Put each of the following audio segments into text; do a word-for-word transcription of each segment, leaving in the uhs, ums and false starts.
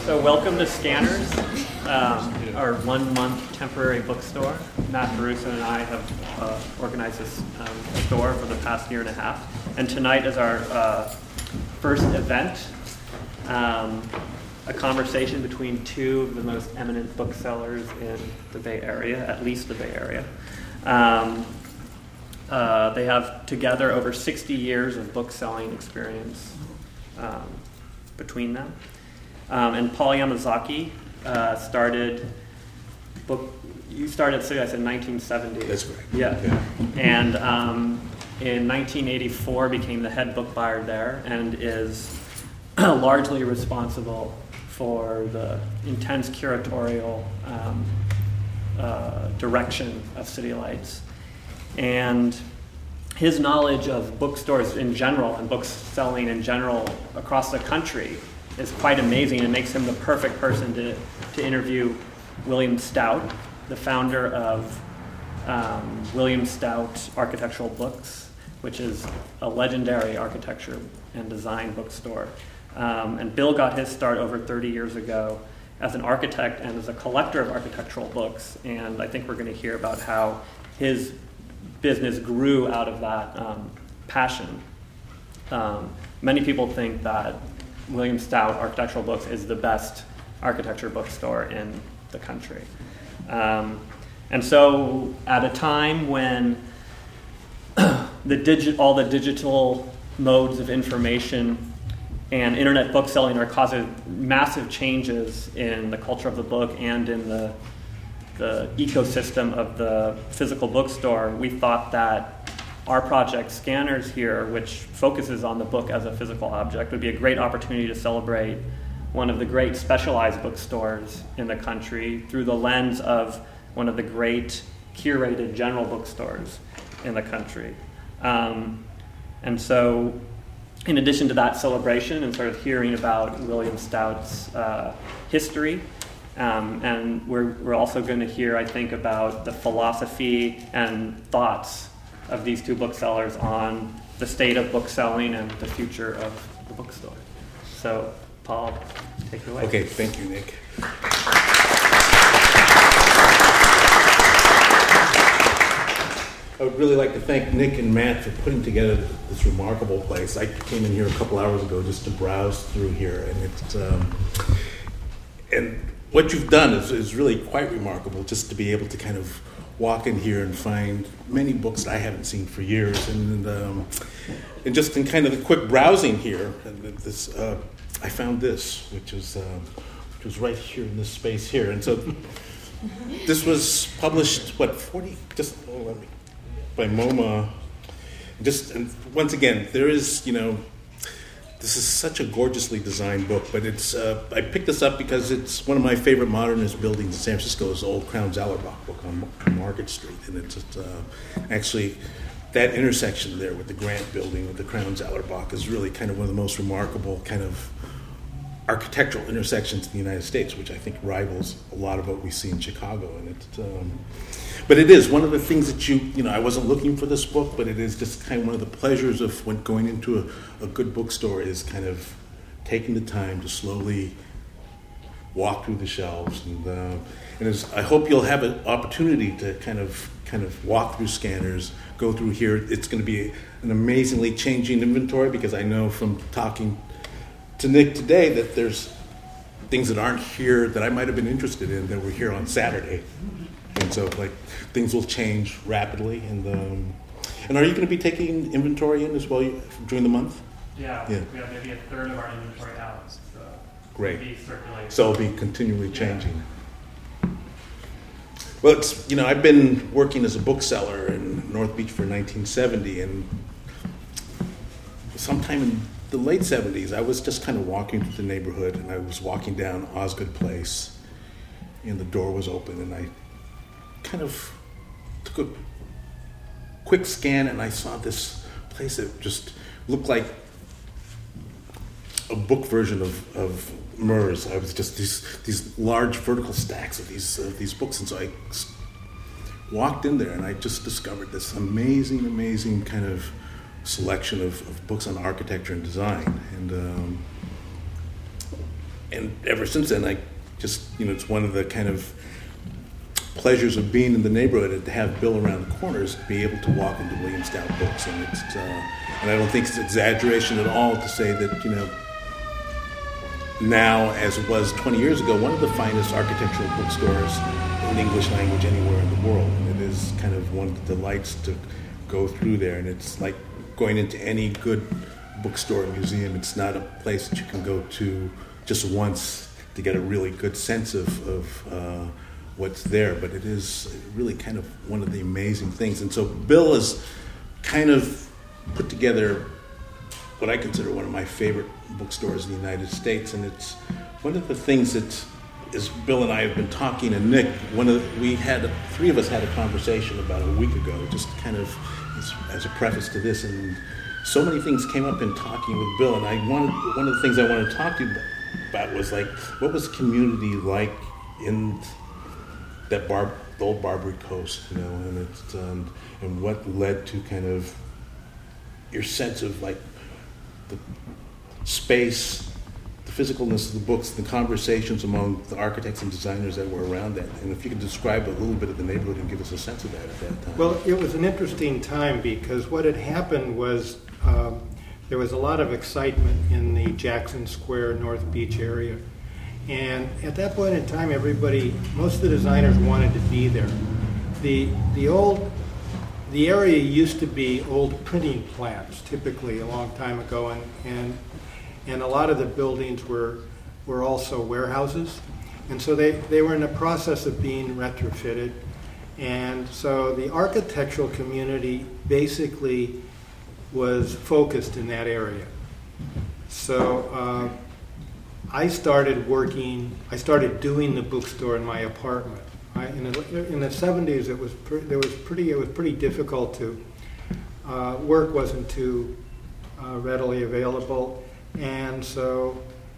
So welcome to Scanners, um, our one-month temporary bookstore. Matt Baruso and I have uh, organized this um, store for the past year and a half. And tonight is our uh, first event, um, a conversation between two of the most eminent booksellers in the Bay Area, at least the Bay Area. Um, uh, they have together over sixty years of book-selling experience um, between them. Um, and Paul Yamazaki uh, started book. You started, so I said nineteen seventy. That's right. Yeah. yeah. And um, in nineteen eighty-four became the head book buyer there, and is largely responsible for the intense curatorial um, uh, direction of City Lights. And his knowledge of bookstores in general and books selling in general across the country is quite amazing and makes him the perfect person to, to interview William Stout, the founder of um, William Stout Architectural Books, which is a legendary architecture and design bookstore. Um, and Bill got his start over thirty years ago as an architect and as a collector of architectural books. And I think we're going to hear about how his business grew out of that um, passion. Um, many people think that William Stout Architectural Books is the best architecture bookstore in the country. Um, and so at a time when the digi- all the digital modes of information and internet bookselling are causing massive changes in the culture of the book and in the the ecosystem of the physical bookstore, we thought that our project, Scanners here, which focuses on the book as a physical object, would be a great opportunity to celebrate one of the great specialized bookstores in the country through the lens of one of the great curated general bookstores in the country. Um, and so in addition to that celebration and sort of hearing about William Stout's uh, history, Um, and we're, we're also going to hear, I think, about the philosophy and thoughts of these two booksellers on the state of bookselling and the future of the bookstore. So, Paul, take it away. Okay, thank you, Nick. I would really like to thank Nick and Matt for putting together this remarkable place. I came in here a couple hours ago just to browse through here, and it's um, and. What you've done is, is really quite remarkable, just to be able to kind of walk in here and find many books that I haven't seen for years, and um, and just in kind of the quick browsing here, and this uh, I found this, which was uh, which was right here in this space here, and so this was published what forty just oh, let me, by MoMA. Just and once again, there is you know. This is such a gorgeously designed book, but it's uh, I picked this up because it's one of my favorite modernist buildings in San Francisco is the old Crown Zellerbach book on Market Street, and it's just, uh, actually that intersection there with the Grant building with the Crown Zellerbach is really kind of one of the most remarkable kind of architectural intersections in the United States, which I think rivals a lot of what we see in Chicago. And it's, um, but it is one of the things that you, you know, I wasn't looking for this book, but it is just kind of one of the pleasures of when going into a, a good bookstore is kind of taking the time to slowly walk through the shelves. And, uh, and it's, I hope you'll have an opportunity to kind of kind of walk through Scanners, go through here. It's going to be an amazingly changing inventory because I know from talking to Nick today that there's things that aren't here that I might have been interested in that were here on Saturday. And so, like, things will change rapidly. And um, and are you going to be taking inventory in as well during the month? Yeah, yeah. we have maybe a third of our inventory out. So Great. Be circulated. So it'll be continually changing. Yeah. Well, it's, you know, I've been working as a bookseller in North Beach for nineteen seventy, and sometime in the late seventies, I was just kind of walking through the neighborhood, and I was walking down Osgood Place, and the door was open, and I kind of took a quick scan, and I saw this place that just looked like a book version of, of Murs. I was just these these large vertical stacks of these of these books, and so I walked in there, and I just discovered this amazing, amazing kind of selection of, of books on architecture and design, and um, and ever since then, I just, you know, it's one of the kind of pleasures of being in the neighborhood to have Bill around the corners, to be able to walk into William Stout Books. And it's, uh, and I don't think it's exaggeration at all to say that, you know, now, as it was twenty years ago, one of the finest architectural bookstores in English language anywhere in the world. And it is kind of one of the delights to go through there. And it's like going into any good bookstore or museum. It's not a place that you can go to just once to get a really good sense of, of uh, what's there. But it is really kind of one of the amazing things. And so Bill has kind of put together what I consider one of my favorite bookstores in the United States, and it's one of the things that, as Bill and I have been talking, and Nick, one of the, we had three of us had a conversation about a week ago, just kind of as, as a preface to this, and so many things came up in talking with Bill, and I wanted one of the things I wanted to talk to you about was like, what was the community like in that bar, the old Barbary Coast, you know, and it's um, and what led to kind of your sense of like the space, the physicalness of the books, the conversations among the architects and designers that were around that. And if you could describe a little bit of the neighborhood and give us a sense of that at that time. Well, it was an interesting time because what had happened was um, there was a lot of excitement in the Jackson Square, North Beach area. And at that point in time, everybody, most of the designers wanted to be there. The, the old The area used to be old printing plants, typically a long time ago, and and, and a lot of the buildings were were also warehouses, and so they, they were in the process of being retrofitted, and so the architectural community basically was focused in that area. So uh, I started working, I started doing the bookstore in my apartment. I, in, the, in the seventies, it was pre, there was pretty it was pretty difficult to uh, work wasn't too uh, readily available, and so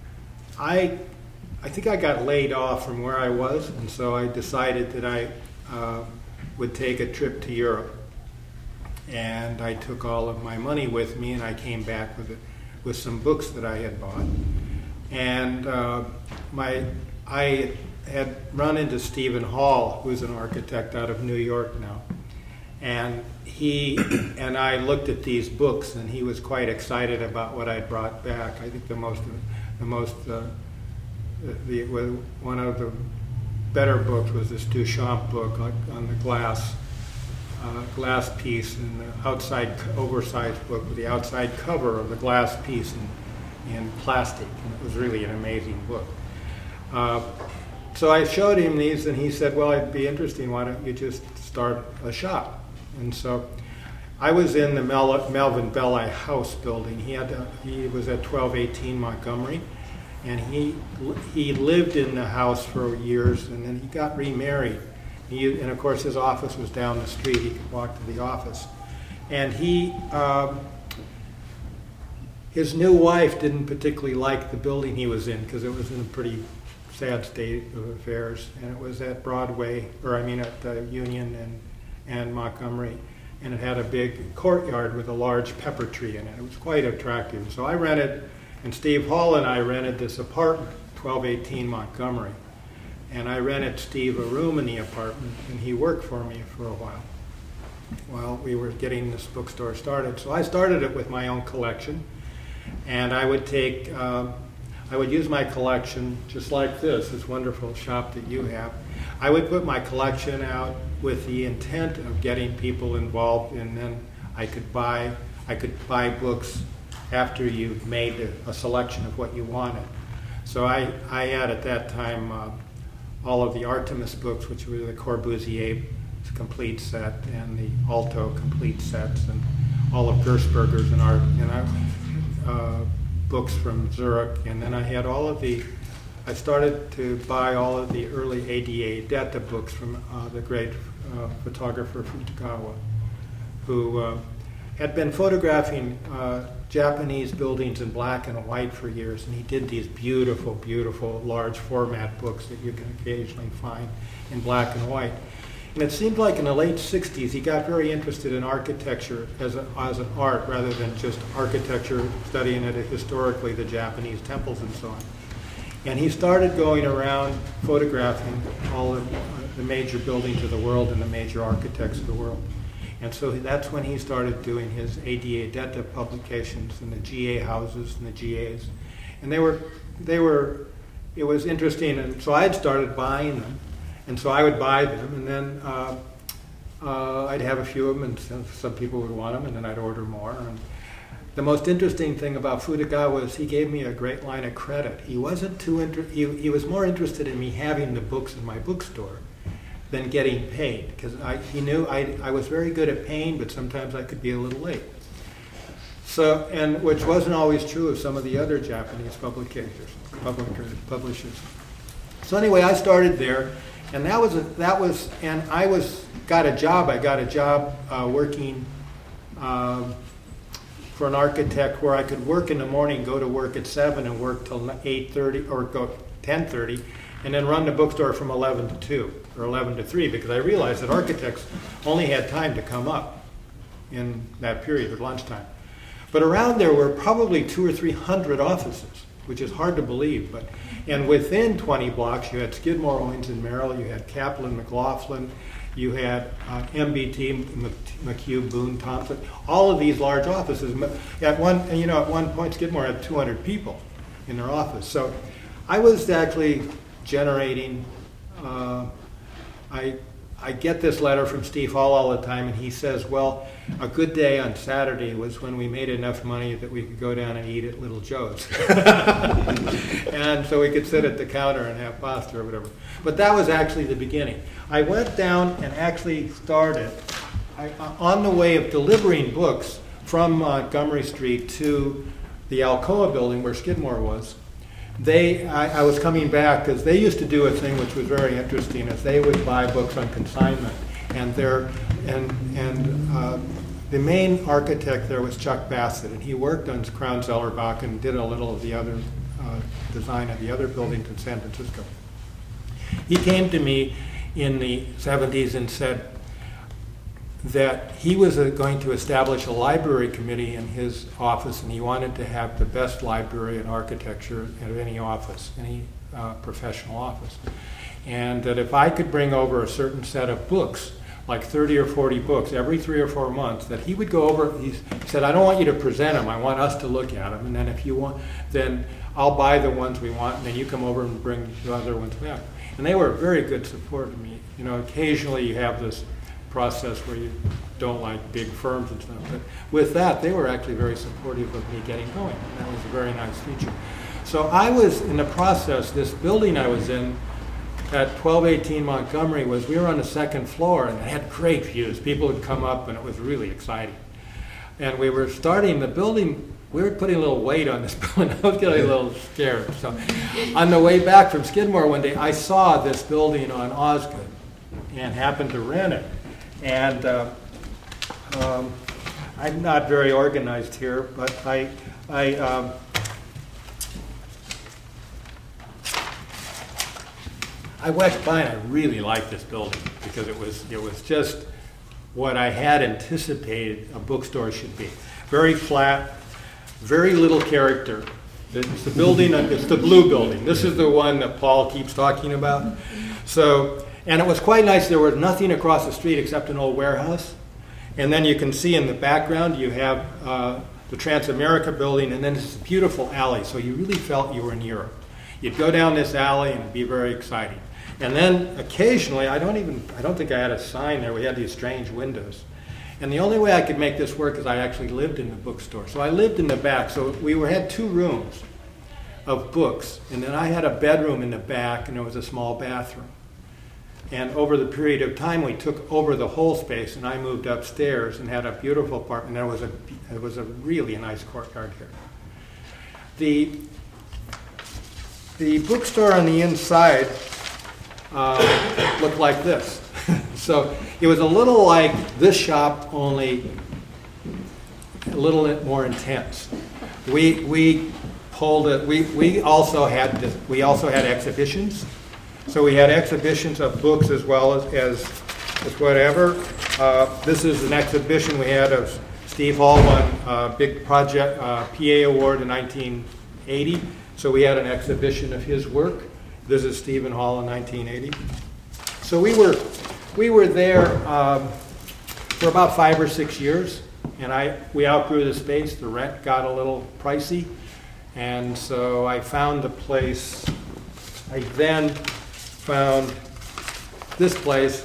I I think I got laid off from where I was, and so I decided that I uh, would take a trip to Europe, and I took all of my money with me, and I came back with it, with some books that I had bought, and uh, my I. had run into Stephen Hall, who's an architect out of New York now, and he and I looked at these books, and he was quite excited about what I brought back. I think the most, the most, uh, the, the one of the better books was this Duchamp book on the glass, uh, glass piece, and the outside oversized book with the outside cover of the glass piece in, in plastic, and it was really an amazing book. Uh, So I showed him these, and he said, well, it'd be interesting, why don't you just start a shop? And so I was in the Mel- Melvin Belli House building. He had to, he was at twelve eighteen Montgomery, and he he lived in the house for years, and then he got remarried. He, and of course, his office was down the street. He could walk to the office. And he, um, his new wife didn't particularly like the building he was in because it was in a pretty sad state of affairs, and it was at Broadway, or I mean at uh, Union and, and Montgomery, and it had a big courtyard with a large pepper tree in it. It was quite attractive. So I rented, and Steve Hall and I rented this apartment, twelve eighteen Montgomery, and I rented Steve a room in the apartment, and he worked for me for a while while we were getting this bookstore started. So I started it with my own collection, and I would take uh, I would use my collection just like this, this wonderful shop that you have. I would put my collection out with the intent of getting people involved, and then I could buy I could buy books after you've made a, a selection of what you wanted. So I, I had at that time uh, all of the Artemis books, which were the Corbusier complete set and the Alto complete sets, and all of Gersberger's and art and I, uh, books from Zurich, and then I had all of the, I started to buy all of the early A D A Detta books from uh, the great uh, photographer Futagawa, who uh, had been photographing uh, Japanese buildings in black and white for years, and he did these beautiful, beautiful large format books that you can occasionally find in black and white. And it seemed like in the late sixties he got very interested in architecture as, a, as an art rather than just architecture, studying it historically, the Japanese temples and so on. And he started going around photographing all of the major buildings of the world and the major architects of the world. And so that's when he started doing his A D A Detta publications and the G A houses and the G As. And they were, they were, it was interesting. And so I'd started buying them. And so I would buy them, and then uh, uh, I'd have a few of them, and some, some people would want them, and then I'd order more. And the most interesting thing about Fudogawa was he gave me a great line of credit. He wasn't too inter- he, he was more interested in me having the books in my bookstore than getting paid, because he knew I, I was very good at paying, but sometimes I could be a little late. So, and which wasn't always true of some of the other Japanese publishers. publishers. So anyway, I started there, and that was a, that was, and I was got a job. I got a job uh, working um, for an architect where I could work in the morning, go to work at seven, and work till eight thirty or go ten thirty. And then run the bookstore from eleven to two or eleven to three, because I realized that architects only had time to come up in that period at lunchtime. But around there were probably two or three hundred offices, which is hard to believe. But and within twenty blocks, you had Skidmore, Owings and Merrill, you had Kaplan, McLaughlin, you had uh, M B T, McHugh, Boone, Thompson, all of these large offices. At one, you know, at one point, Skidmore had two hundred people in their office. So I was actually generating, uh, I I get this letter from Steve Hall all the time, and he says, well, a good day on Saturday was when we made enough money that we could go down and eat at Little Joe's. And so we could sit at the counter and have pasta or whatever. But that was actually the beginning. I went down and actually started, I, on the way of delivering books from Montgomery Street to the Alcoa building where Skidmore was. They, I, I was coming back because they used to do a thing which was very interesting, is they would buy books on consignment, and their and and uh, the main architect there was Chuck Bassett, and he worked on Crown Zellerbach and did a little of the other uh, design of the other buildings in San Francisco. He came to me in the seventies and said that he was uh, going to establish a library committee in his office, and he wanted to have the best library in architecture of any office, any uh, professional office. And that if I could bring over a certain set of books, like thirty or forty books every three or four months, that he would go over, he said, I don't want you to present them, I want us to look at them, and then if you want, then I'll buy the ones we want, and then you come over and bring the other ones back. And they were very good support of me. You know, occasionally you have this process where you don't like big firms and stuff. But with that, they were actually very supportive of me getting going. That was a very nice feature. So I was in the process, this building I was in at twelve eighteen Montgomery was, we were on the second floor, and it had great views. People would come up, and it was really exciting. And we were starting the building, we were putting a little weight on this building. I was getting a little scared. So on the way back from Skidmore one day, I saw this building on Osgood and happened to rent it. And uh, um, I'm not very organized here, but I, I, um, I went by and I really liked this building because it was it was just what I had anticipated a bookstore should be. Very flat, very little character. It's the building, it's the blue building. This is the one that Paul keeps talking about. So. And it was quite nice. There was nothing across the street except an old warehouse. And then you can see in the background you have uh, the Transamerica building, and then this beautiful alley. So you really felt you were in Europe. You'd go down this alley and it'd be very exciting. And then occasionally, I don't even, I don't think I had a sign there. We had these strange windows. And the only way I could make this work is I actually lived in the bookstore. So I lived in the back. So we were, had two rooms of books. And then I had a bedroom in the back, and there was a small bathroom. And over the period of time, we took over the whole space, and I moved upstairs and had a beautiful apartment. There was a, it was a really nice courtyard here. The, the bookstore on the inside uh, looked like this. So it was a little like this shop, only a little bit more intense. We we pulled it. We we also had this, we also had exhibitions. So we had exhibitions of books as well as as, as whatever. Uh, this is an exhibition we had of Steve Hall won a big project uh, P A award in nineteen eighty. So we had an exhibition of his work. This is Stephen Hall in nineteen eighty. So we were we were there um, for about five or six years, and I we outgrew the space. The rent got a little pricey, and so I found the place. I then found this place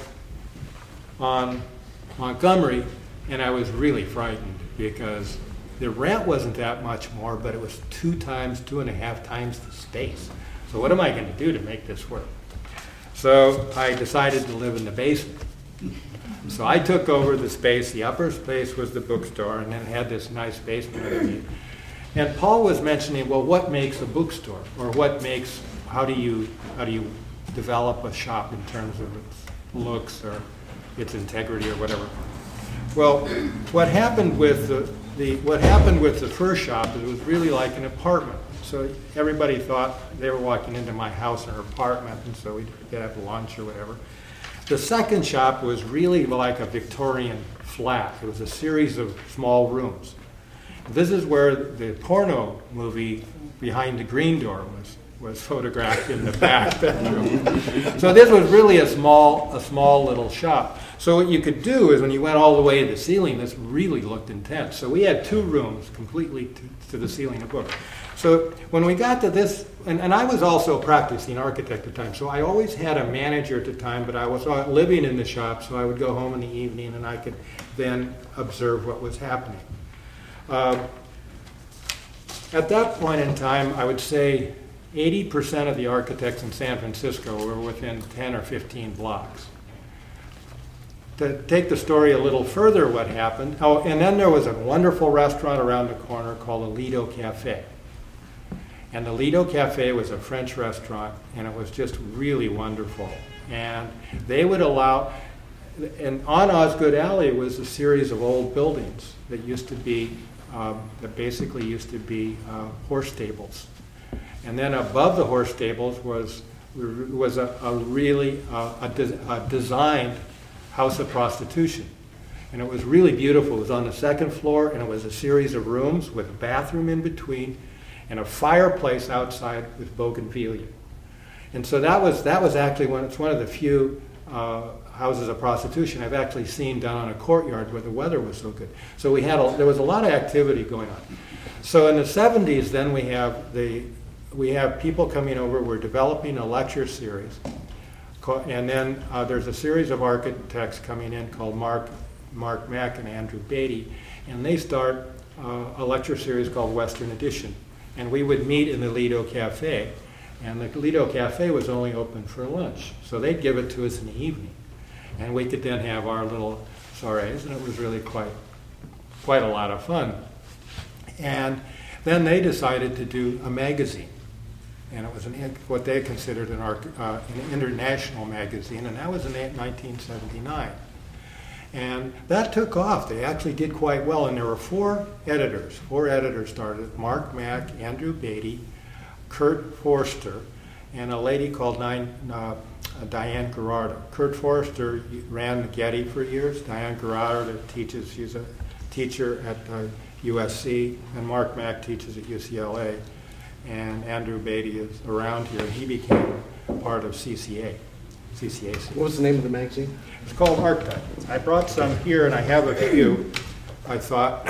on Montgomery, and I was really frightened because the rent wasn't that much more, but it was two times, two and a half times the space. So what am I going to do to make this work? So I decided to live in the basement. So I took over the space. The upper space was the bookstore, and then it had this nice basement underneath. And Paul was mentioning, well, what makes a bookstore, or what makes, how do you, how do you develop a shop in terms of its looks or its integrity or whatever? Well, what happened with the, the what happened with the first shop is it was really like an apartment. So everybody thought they were walking into my house or apartment, and so we'd have lunch or whatever. The second shop was really like a Victorian flat. It was a series of small rooms. This is where the porno movie Behind the Green Door was was photographed in the back bedroom. So this was really a small, a small little shop. So what you could do is when you went all the way to the ceiling, this really looked intense. So we had two rooms completely to, to the ceiling of books. So when we got to this, and, and I was also a practicing architect at the time, so I always had a manager at the time, but I was living in the shop, so I would go home in the evening and I could then observe what was happening. Uh, at that point in time, I would say eighty percent of the architects in San Francisco were within ten or fifteen blocks. To take the story a little further, what happened, oh, and then there was a wonderful restaurant around the corner called the Lido Cafe. And the Lido Cafe was a French restaurant, and it was just really wonderful. And they would allow, and on Osgood Alley was a series of old buildings that used to be, um, that basically used to be uh, horse stables. And then above the horse stables was was a, a really uh, a, de- a designed house of prostitution, and it was really beautiful. It was on the second floor, and it was a series of rooms with a bathroom in between, and a fireplace outside with bougainvillea. And so that was that was actually one. It's one of the few uh, houses of prostitution I've actually seen down on a courtyard where the weather was so good. So we had a, there was a lot of activity going on. So in the seventies, then we have the We have people coming over. We're developing a lecture series. And then uh, there's a series of architects coming in called Mark Mark Mack and Andrew Beatty. And they start uh, a lecture series called Western Edition. And we would meet in the Lido Cafe. And the Lido Cafe was only open for lunch. So they'd give it to us in the evening. And we could then have our little soirees. And it was really quite, quite a lot of fun. And then they decided to do a magazine. And it was an, what they considered an, uh, an international magazine, and that was in nineteen seventy-nine. And that took off. They actually did quite well, and there were four editors. Four editors started: Mark Mack, Andrew Beatty, Kurt Forster, and a lady called Nine, uh, Diane Gerardo. Kurt Forster ran the Getty for years. Diane Gerardo teaches; she's a teacher at uh, U S C, and Mark Mack teaches at U C L A. And Andrew Beatty is around here, and he became part of C C A. C C A C. What was the name of the magazine? It's called Archetype. I brought some here, and I have a few. I thought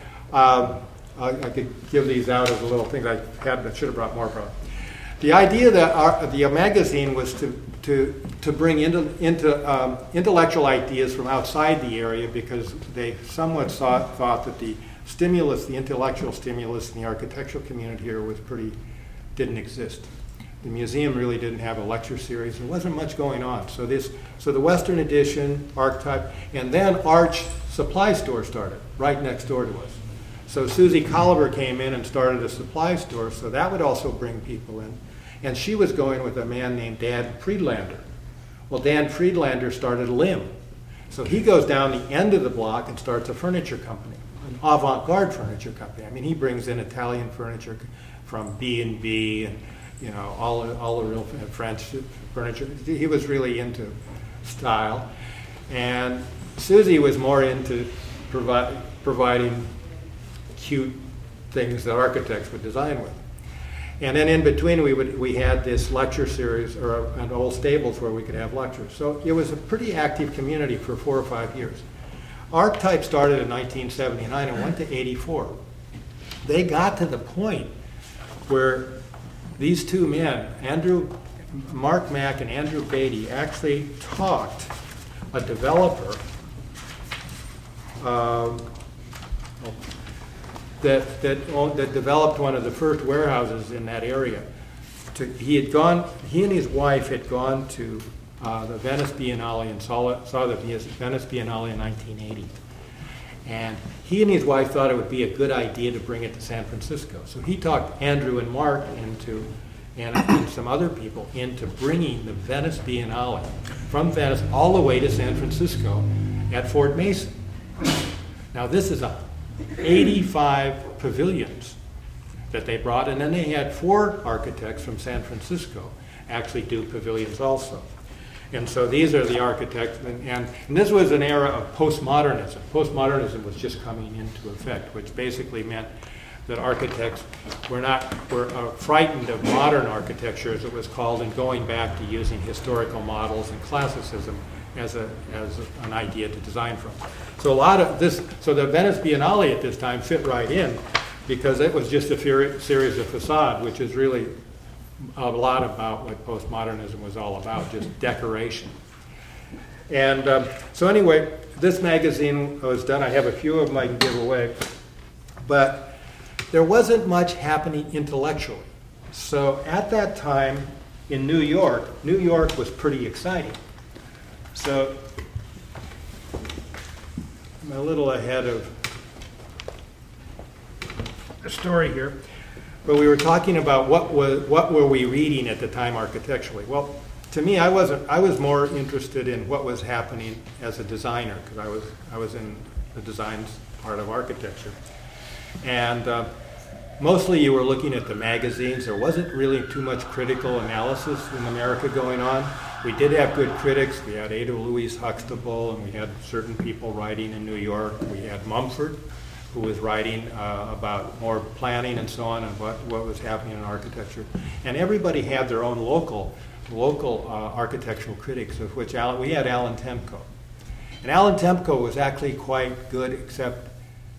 um, I, I could give these out as a little thing. I had, I should have brought more. Probably. The idea that our, the magazine was to to to bring into into um, intellectual ideas from outside the area, because they somewhat saw, thought that the stimulus, the intellectual stimulus in the architectural community here was pretty, didn't exist. The museum really didn't have a lecture series. There wasn't much going on. So this, so the Western Edition, Archetype, and then Arch Supply Store started right next door to us. So Susie Colliver came in and started a supply store, so that would also bring people in. And she was going with a man named Dan Friedlander. Well, Dan Friedlander started Lim. So he goes down the end of the block and starts a furniture company. An avant-garde furniture company. I mean, he brings in Italian furniture from B and B and, you know, all, all the real French furniture. He was really into style. And Susie was more into provi- providing cute things that architects would design with. And then in between, we would we had this lecture series, or an old stables where we could have lectures. So it was a pretty active community for four or five years. Archetype started in nineteen seventy-nine and went to eighty-four. They got to the point where these two men, Andrew, Mark Mack and Andrew Beatty, actually talked a developer um, that that owned, that developed one of the first warehouses in that area. To, he had gone. He and his wife had gone to uh, the Venice Biennale and saw, saw the Venice Biennale in nineteen eighty. And he and his wife thought it would be a good idea to bring it to San Francisco. So he talked Andrew and Mark into, and, and some other people into bringing the Venice Biennale from Venice all the way to San Francisco at Fort Mason. Now this is a eighty-five pavilions that they brought, and then they had four architects from San Francisco actually do pavilions also. And so these are the architects, and, and, and this was an era of postmodernism. Postmodernism was just coming into effect, which basically meant that architects were not were uh, frightened of modern architecture, as it was called, and going back to using historical models and classicism as a as a, an idea to design from. So a lot of this, so the Venice Biennale at this time fit right in, because it was just a fer- series of facade, which is really a lot about what postmodernism was all about, just decoration. And um, so anyway, this magazine was done. I have a few of them I can give away. But there wasn't much happening intellectually. So at that time in New York, New York was pretty exciting. So I'm a little ahead of the story here. But we were talking about what was what were we reading at the time architecturally. Well, to me, I wasn't. I was more interested in what was happening as a designer, because I was I was in the design part of architecture, and uh, mostly you were looking at the magazines. There wasn't really too much critical analysis in America going on. We did have good critics. We had Ada Louise Huxtable, and we had certain people writing in New York. We had Mumford, who was writing uh, about more planning and so on, and what, what was happening in architecture. And everybody had their own local local uh, architectural critics, of which Alan, we had Alan Temko. And Alan Temko was actually quite good, except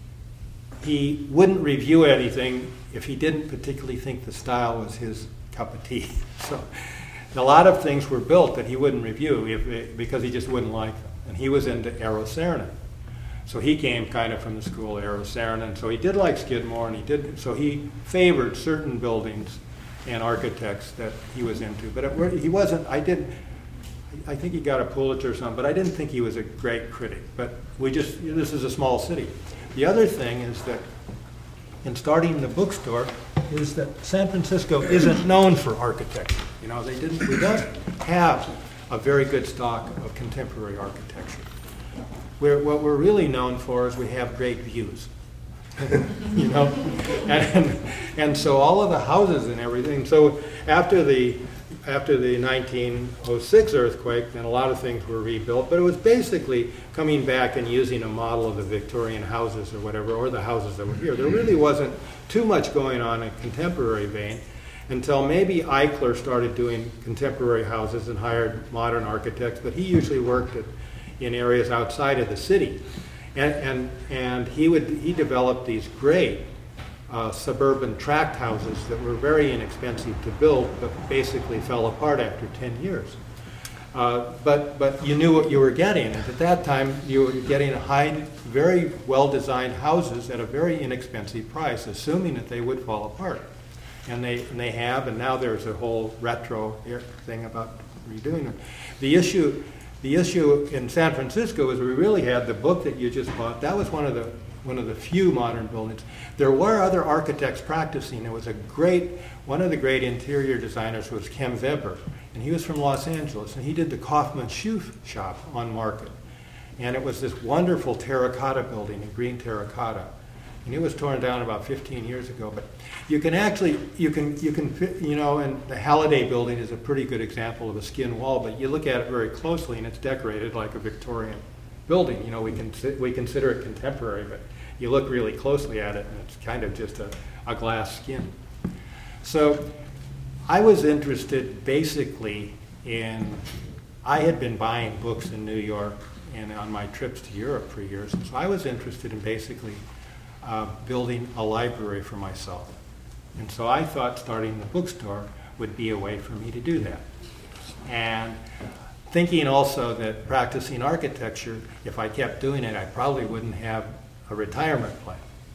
he wouldn't review anything if he didn't particularly think the style was his cup of tea. So a lot of things were built that he wouldn't review if, because he just wouldn't like them. And he was into Eero Saarinen. So he came kind of from the school of Eero Saarinen. So he did like Skidmore, and he did. So he favored certain buildings and architects that he was into. But it, he wasn't. I did. I think he got a Pulitzer or something. But I didn't think he was a great critic. But we just. This is a small city. The other thing is that in starting the bookstore is that San Francisco isn't known for architecture. You know, they didn't. We don't have a very good stock of contemporary architecture. We're, what we're really known for is we have great views, you know, and and so all of the houses and everything. So after the after the nineteen oh six earthquake, then a lot of things were rebuilt, but it was basically coming back and using a model of the Victorian houses or whatever, or the houses that were here. There really wasn't too much going on in contemporary vein until maybe Eichler started doing contemporary houses and hired modern architects, but he usually worked at in areas outside of the city, and and, and he would he developed these great uh, suburban tract houses that were very inexpensive to build, but basically fell apart after ten years. Uh, but but you knew what you were getting, and at that time you were getting high, very well designed houses at a very inexpensive price, assuming that they would fall apart, and they and they have, and now there's a whole retro thing about redoing them. The issue. The issue in San Francisco is we really had the book that you just bought. That was one of the one of the few modern buildings. There were other architects practicing. There was a great, one of the great interior designers was Kem Weber, and he was from Los Angeles, and he did the Kaufman Shoe Shop on Market. And it was this wonderful terracotta building, in green terracotta. And it was torn down about fifteen years ago, but you can actually, you can, you can, you know, and the Halliday building is a pretty good example of a skin wall, but you look at it very closely and it's decorated like a Victorian building. You know, we can we consider it contemporary, but you look really closely at it and it's kind of just a, a glass skin. So I was interested basically in, I had been buying books in New York and on my trips to Europe for years, and so I was interested in basically uh, building a library for myself. And so I thought starting the bookstore would be a way for me to do that. And thinking also that practicing architecture, if I kept doing it, I probably wouldn't have a retirement plan.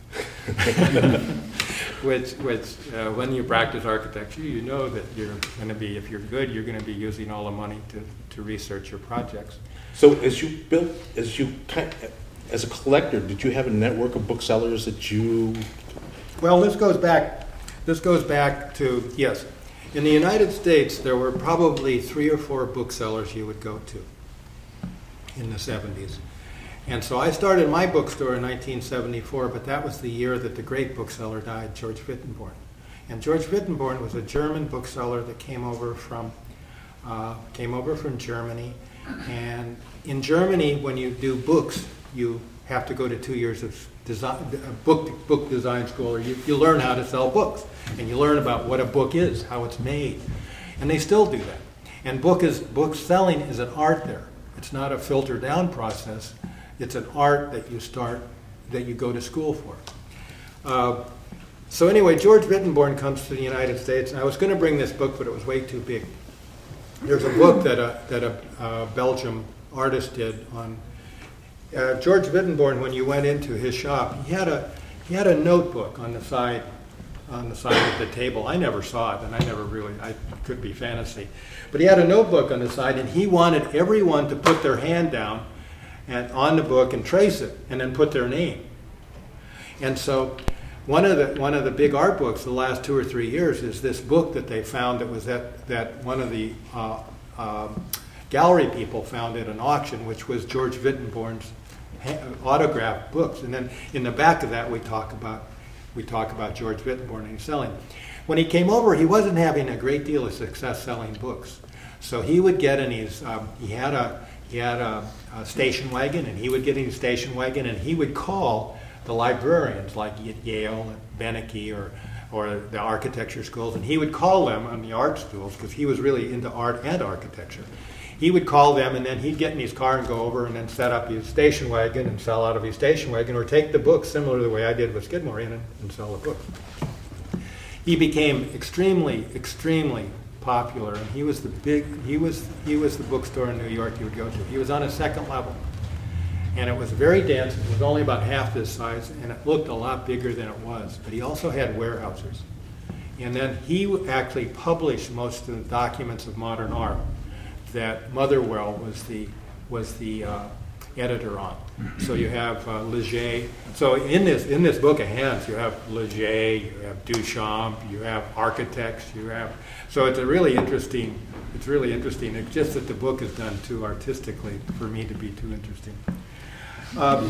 which, which uh, when you practice architecture, you know that you're going to be, if you're good, you're going to be using all the money to, to research your projects. So as you built, as you, as a collector, did you have a network of booksellers that you? Well, this goes back, this goes back to, yes. In the United States, there were probably three or four booksellers you would go to in the seventies. And so I started my bookstore in nineteen seventy-four, but that was the year that the great bookseller died, George Wittenborn. And George Wittenborn was a German bookseller that came over from uh, came over from Germany. And in Germany, when you do books, you have to go to two years of design, book book design school, or you, you learn how to sell books, and you learn about what a book is, how it's made, and they still do that. And book is book selling is an art there. It's not a filter down process. It's an art that you start, that you go to school for. Uh, so anyway, George Wittenborn comes to the United States, and I was going to bring this book, but it was way too big. There's a book that a that a uh, Belgium artist did on uh, George Wittenborn. When you went into his shop, he had a he had a notebook on the side on the side of the table. I never saw it, and I never really, I could be fantasy, but he had a notebook on the side, and he wanted everyone to put their hand down and on the book and trace it, and then put their name. And so one of the one of the big art books the last two or three years is this book that they found that was at that one of the uh, uh, gallery people found at an auction, which was George Wittenborn's ha- autographed books. And then in the back of that we talk about we talk about George Wittenborn and he's selling. When he came over, he wasn't having a great deal of success selling books. So he would get in his um, he had a He had a, a station wagon, and he would get in his station wagon, and he would call the librarians like Yale and Beneke or, or the architecture schools, and he would call them on the art schools because he was really into art and architecture. He would call them, and then he'd get in his car and go over and then set up his station wagon and sell out of his station wagon, or take the books, similar to the way I did with Skidmore, in and, and sell the books. He became extremely, extremely popular, and he was the big he was he was the bookstore in New York you would go to. He was on a second level, and it was very dense. It was only about half this size, and it looked a lot bigger than it was. But he also had warehouses, and then he actually published most of the documents of modern art that Motherwell was the was the uh, editor on. So you have uh, Leger. So in this in this book of hands, you have Leger, you have Duchamp, you have architects, you have. So it's a really interesting. It's really interesting. It's just that the book is done too artistically for me to be too interesting. Um,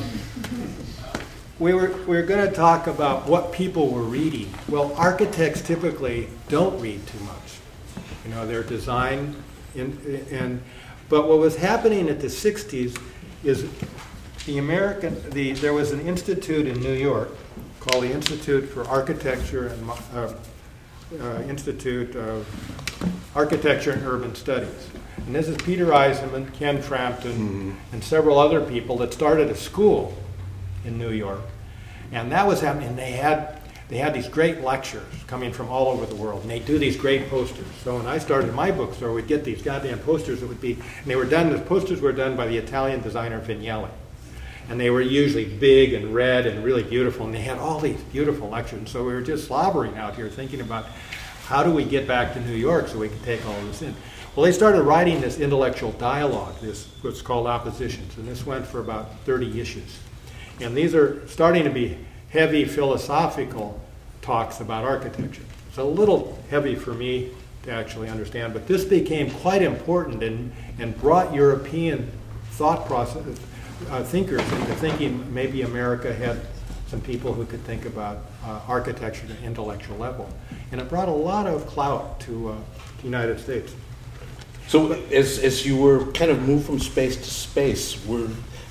we were we were going to talk about what people were reading. Well, architects typically don't read too much. You know, they're design in and. But what was happening at the sixties is the American, the there was an institute in New York called the Institute for Architecture and uh, uh, Institute of Architecture and Urban Studies. And this is Peter Eisenman, Ken Frampton, mm-hmm. and several other people that started a school in New York. And that was happening. And they had they had these great lectures coming from all over the world, and they do these great posters. So when I started my bookstore, we'd get these goddamn posters that would be, and they were done, the posters were done by the Italian designer Vignelli. And they were usually big and red and really beautiful, and they had all these beautiful lectures. And so we were just slobbering out here thinking about how do we get back to New York so we can take all this in. Well, they started writing this intellectual dialogue, this what's called Oppositions, and this went for about thirty issues. And these are starting to be heavy philosophical talks about architecture. It's a little heavy for me to actually understand, but this became quite important and, and brought European thought process, uh, thinkers into thinking maybe America had some people who could think about uh, architecture at an intellectual level. And it brought a lot of clout to uh, the United States. So as as you were kind of moved from space to space, were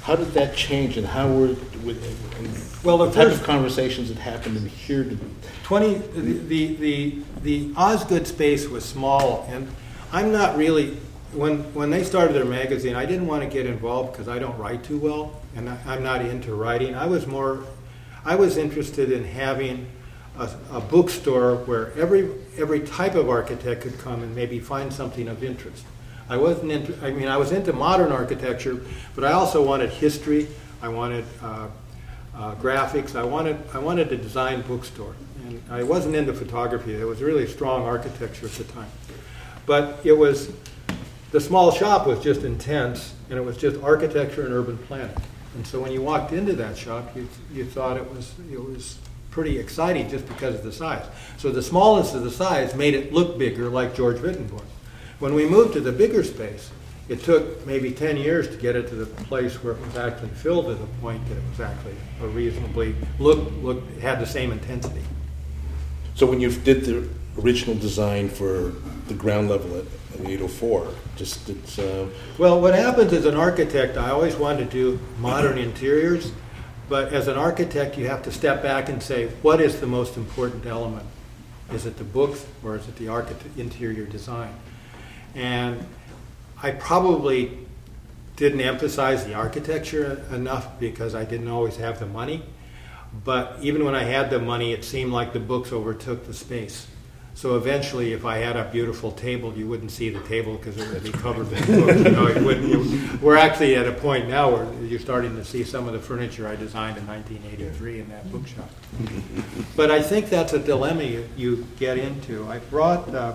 how did that change, and how were with, well, the, the type first, of conversations that happened in here? To, twenty the the the Osgood space was small, and I'm not really when when they started their magazine, I didn't want to get involved because I don't write too well, and I, I'm not into writing. I was more, I was interested in having a, a bookstore where every every type of architect could come and maybe find something of interest. I wasn't into, I mean, I was into modern architecture, but I also wanted history. I wanted uh, uh, graphics. I wanted I wanted a design bookstore, and I wasn't into photography. It was really strong architecture at the time, but it was. The small shop was just intense, and it was just architecture and urban planning. And so when you walked into that shop, you you thought it was it was pretty exciting just because of the size. So the smallness of the size made it look bigger, like George Wittenborn. When we moved to the bigger space, it took maybe ten years to get it to the place where it was actually filled to the point that it was actually a reasonably look look had the same intensity. So when you did the original design for the ground level at eight oh four, just it's. Uh, well, what happens as an architect, I always wanted to do modern interiors, but as an architect, you have to step back and say, what is the most important element? Is it the books or is it the architect interior design? And I probably didn't emphasize the architecture enough because I didn't always have the money. But even when I had the money, it seemed like the books overtook the space. So eventually, if I had a beautiful table, you wouldn't see the table because it would be covered with books. You know, it wouldn't, it, we're actually at a point now where you're starting to see some of the furniture I designed in nineteen eighty-three in that bookshop. But I think that's a dilemma you, you get into. I brought uh,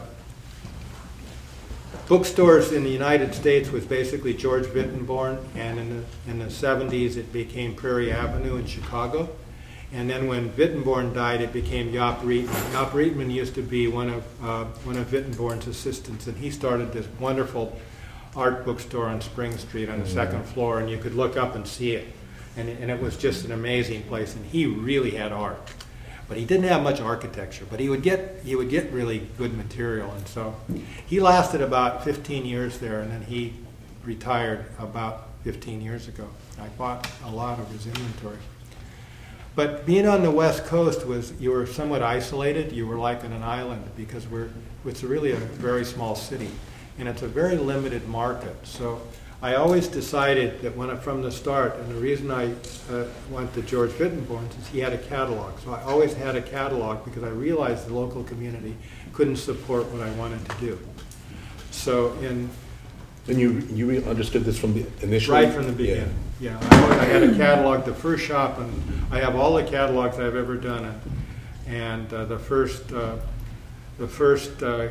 bookstores in the United States was basically George Wittenborn, and in the, in the seventies it became Prairie Avenue in Chicago. And then when Wittenborn died, it became Jaap Rietman. Jaap Rietman used to be one of uh, one of Wittenborn's assistants, and he started this wonderful art bookstore on Spring Street on the second floor, and you could look up and see it. And, and it was just an amazing place, and he really had art. But he didn't have much architecture, but he would get he would get really good material. And so he lasted about fifteen years there, and then he retired about fifteen years ago. I bought a lot of his inventory. But being on the West Coast was, you were somewhat isolated. You were like on an island because we're, it's really a very small city, and it's a very limited market. So I always decided that when I, from the start, and the reason I uh, went to George Wittenborn's is he had a catalog. So I always had a catalog because I realized the local community couldn't support what I wanted to do. So in And you you really understood this from the initial? Right from the beginning. Yeah, yeah. I, I had a catalog, the first shop, and I have all the catalogs I've ever done. And, and uh, the first, uh, the first, uh,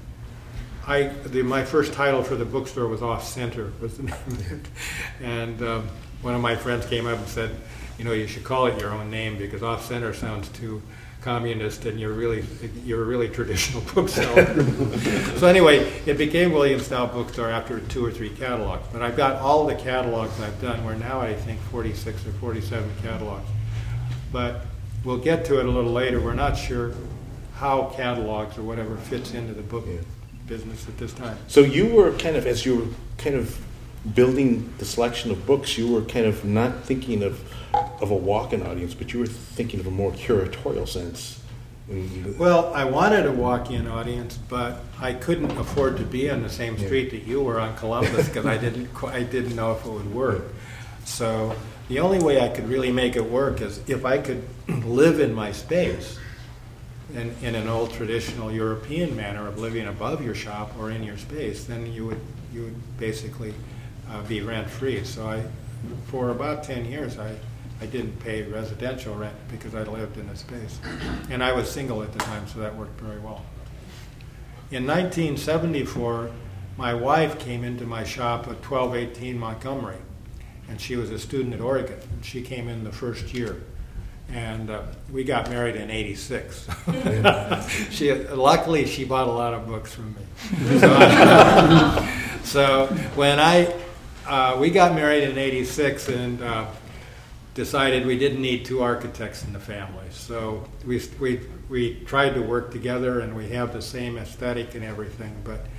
I the, my first title for the bookstore was Off Center, was the name of it. And um, one of my friends came up and said, you know, you should call it your own name because Off Center sounds too communist, and you're really you're a really traditional bookseller. So anyway, it became Williamstown Bookstore after two or three catalogs. But I've got all the catalogs I've done. We're now, I think, forty-six or forty-seven catalogs. But we'll get to it a little later. We're not sure how catalogs or whatever fits into the book yeah. business at this time. So you were kind of, as you were kind of building the selection of books, you were kind of not thinking of of a walk-in audience, but you were thinking of a more curatorial sense. Well, I wanted a walk-in audience, but I couldn't afford to be on the same street yeah. that you were on Columbus because I didn't I didn't know if it would work. So the only way I could really make it work is if I could live in my space in, in an old traditional European manner of living above your shop or in your space, then you would you would basically uh, be rent-free. So I, for about ten years, I I didn't pay residential rent because I lived in a space. And I was single at the time, so that worked very well. In nineteen seventy-four, my wife came into my shop at twelve eighteen Montgomery, and she was a student at Oregon. She came in the first year, and uh, we got married in eighty-six. she, luckily, she bought a lot of books from me. So, I, so when I, uh, we got married in eighty-six, and uh, decided we didn't need two architects in the family. So we we we tried to work together, and we have the same aesthetic and everything. But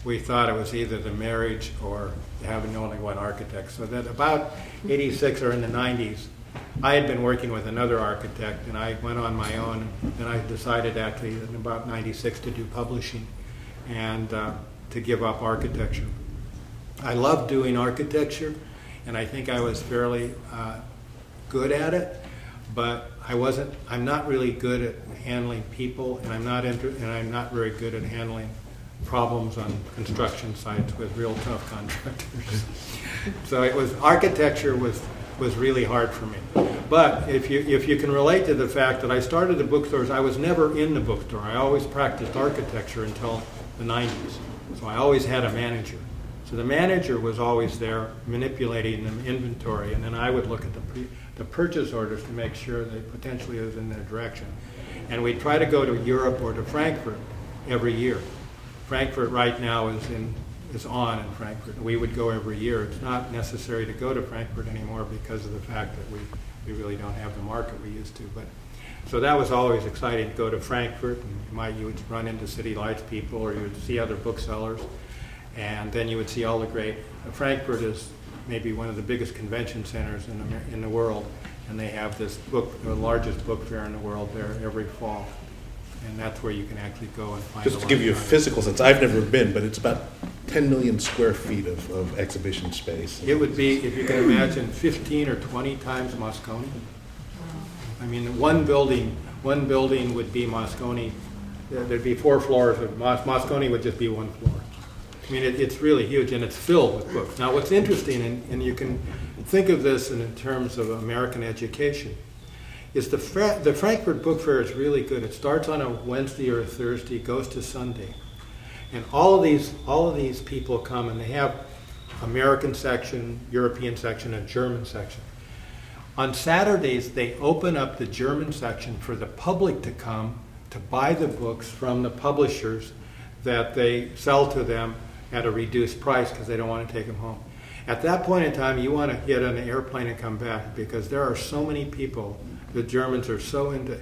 we thought it was either the marriage or having only one architect. So that about eighty-six or in the nineties, I had been working with another architect, and I went on my own, and I decided actually in about ninety-six to do publishing and uh, to give up architecture. I loved doing architecture, and I think I was fairly uh, good at it, but I wasn't, I'm not really good at handling people, and I'm not inter- and I'm not very good at handling problems on construction sites with real tough contractors. So it was, architecture was was really hard for me. But if you if you can relate to the fact that I started the bookstores, I was never in the bookstore. I always practiced architecture until the nineties. So I always had a manager. So the manager was always there manipulating the inventory, and then I would look at the pre, the purchase orders to make sure they potentially was in their direction. And we'd try to go to Europe or to Frankfurt every year. Frankfurt right now is in is on in Frankfurt. We would go every year. It's not necessary to go to Frankfurt anymore because of the fact that we, we really don't have the market we used to. But so that was always exciting to go to Frankfurt, and you might you would run into City Lights people, or you would see other booksellers, and then you would see all the great. Frankfurt is maybe one of the biggest convention centers in the, in the world, and they have this book, the largest book fair in the world there every fall. And that's where you can actually go and find. Just to give you a physical sense, I've never been, but it's about ten million square feet of, of exhibition space. It would be, if you can imagine, fifteen or twenty times Moscone. I mean, one building, one building would be Moscone. There'd be four floors of Mos- Moscone would just be one floor. I mean, it, it's really huge, and it's filled with books. Now, what's interesting, and, and you can think of this in, in terms of American education, is the Fra- the Frankfurt Book Fair is really good. It starts on a Wednesday or a Thursday, goes to Sunday, and all of these all of these people come, and they have American section, European section, and German section. On Saturdays, they open up the German section for the public to come to buy the books from the publishers that they sell to them at a reduced price because they don't want to take them home. At that point in time, you want to get on an airplane and come back because there are so many people. The Germans are so into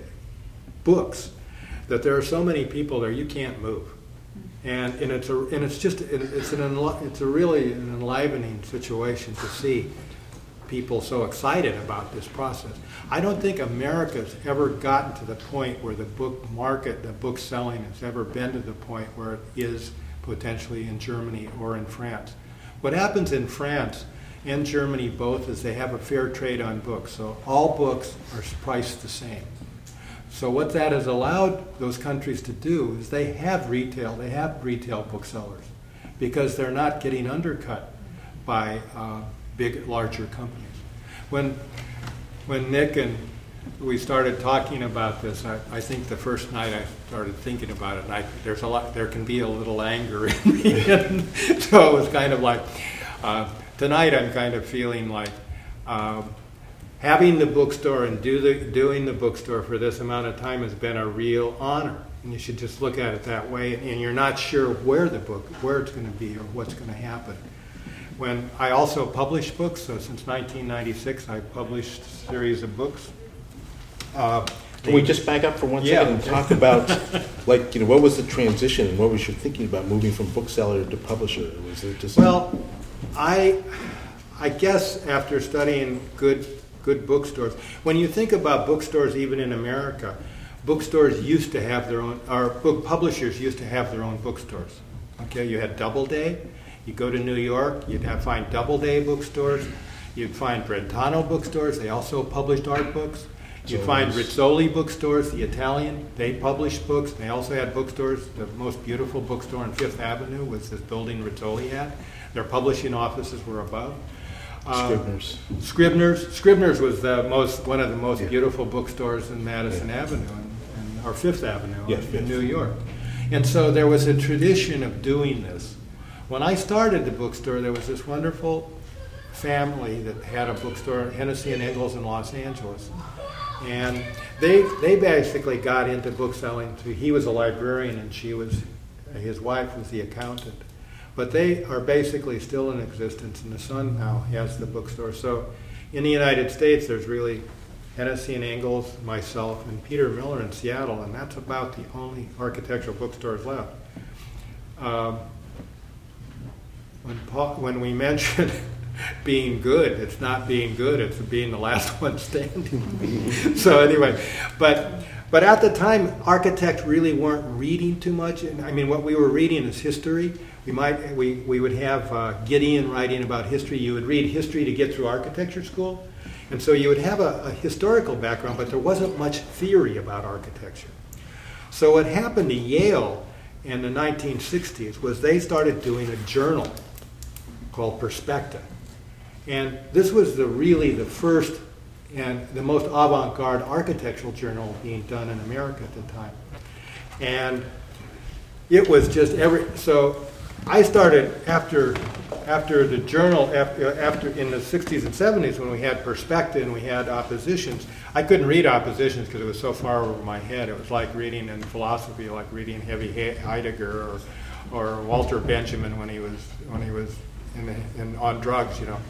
books that there are so many people there you can't move, and and it's a and it's just it's an it's a really an enlivening situation to see people so excited about this process. I don't think America's ever gotten to the point where the book market, the book selling, has ever been to the point where it is potentially in Germany or in France. What happens in France and Germany both is they have a fair trade on books, so all books are priced the same. So what that has allowed those countries to do is they have retail, they have retail booksellers because they're not getting undercut by uh, big, larger companies. When when Nick and we started talking about this, I, I think the first night I started thinking about it, and I, there's a lot, there can be a little anger in me, and so it was kind of like, uh, tonight I'm kind of feeling like uh, having the bookstore and do the, doing the bookstore for this amount of time has been a real honor. And you should just look at it that way. And you're not sure where the book, where it's going to be or what's going to happen. When I also publish books, so since nineteen ninety-six I've published a series of books. Uh, Can we just back up for one yeah. second and talk about, like, you know, what was the transition and what was you thinking about moving from bookseller to publisher? Was it just well, I, I guess after studying good good bookstores, when you think about bookstores, even in America, bookstores used to have their own, or book publishers used to have their own bookstores. Okay, you had Doubleday. You go to New York, you'd have find Doubleday bookstores. You'd find Brentano bookstores. They also published art books. You'd find Rizzoli bookstores, the Italian. They published books. They also had bookstores. The most beautiful bookstore on Fifth Avenue was this building Rizzoli had. Their publishing offices were above. Um, Scribner's. Scribner's. Scribner's was the most one of the most yeah. beautiful bookstores in Madison yeah. Avenue, and, and, or Fifth Avenue yeah, in, Fifth. in New York. And so there was a tradition of doing this. When I started the bookstore, there was this wonderful family that had a bookstore, Hennessy and Ingalls in Los Angeles. And they they basically got into bookselling too. He was a librarian and she was, his wife was the accountant. But they are basically still in existence, and the son now has the bookstore. So in the United States, there's really Hennessy and Ingalls, myself, and Peter Miller in Seattle, and that's about the only architectural bookstores left. Um, Paul, when we mention being good, it's not being good, it's being the last one standing. So anyway, but but at the time, architects really weren't reading too much. And I mean, what we were reading is history. We might we, we would have uh, Gideon writing about history. You would read history to get through architecture school. And so you would have a, a historical background, but there wasn't much theory about architecture. So what happened to Yale in the nineteen sixties was they started doing a journal called Perspecta. And this was the really the first and the most avant-garde architectural journal being done in America at the time. And it was just every, so I started after after the journal, after, after in the sixties and seventies when we had Perspecta and we had oppositions. I couldn't read oppositions because it was so far over my head. It was like reading in philosophy, like reading heavy Heidegger or, or Walter Benjamin when he was when he was in, the, in on drugs, you know.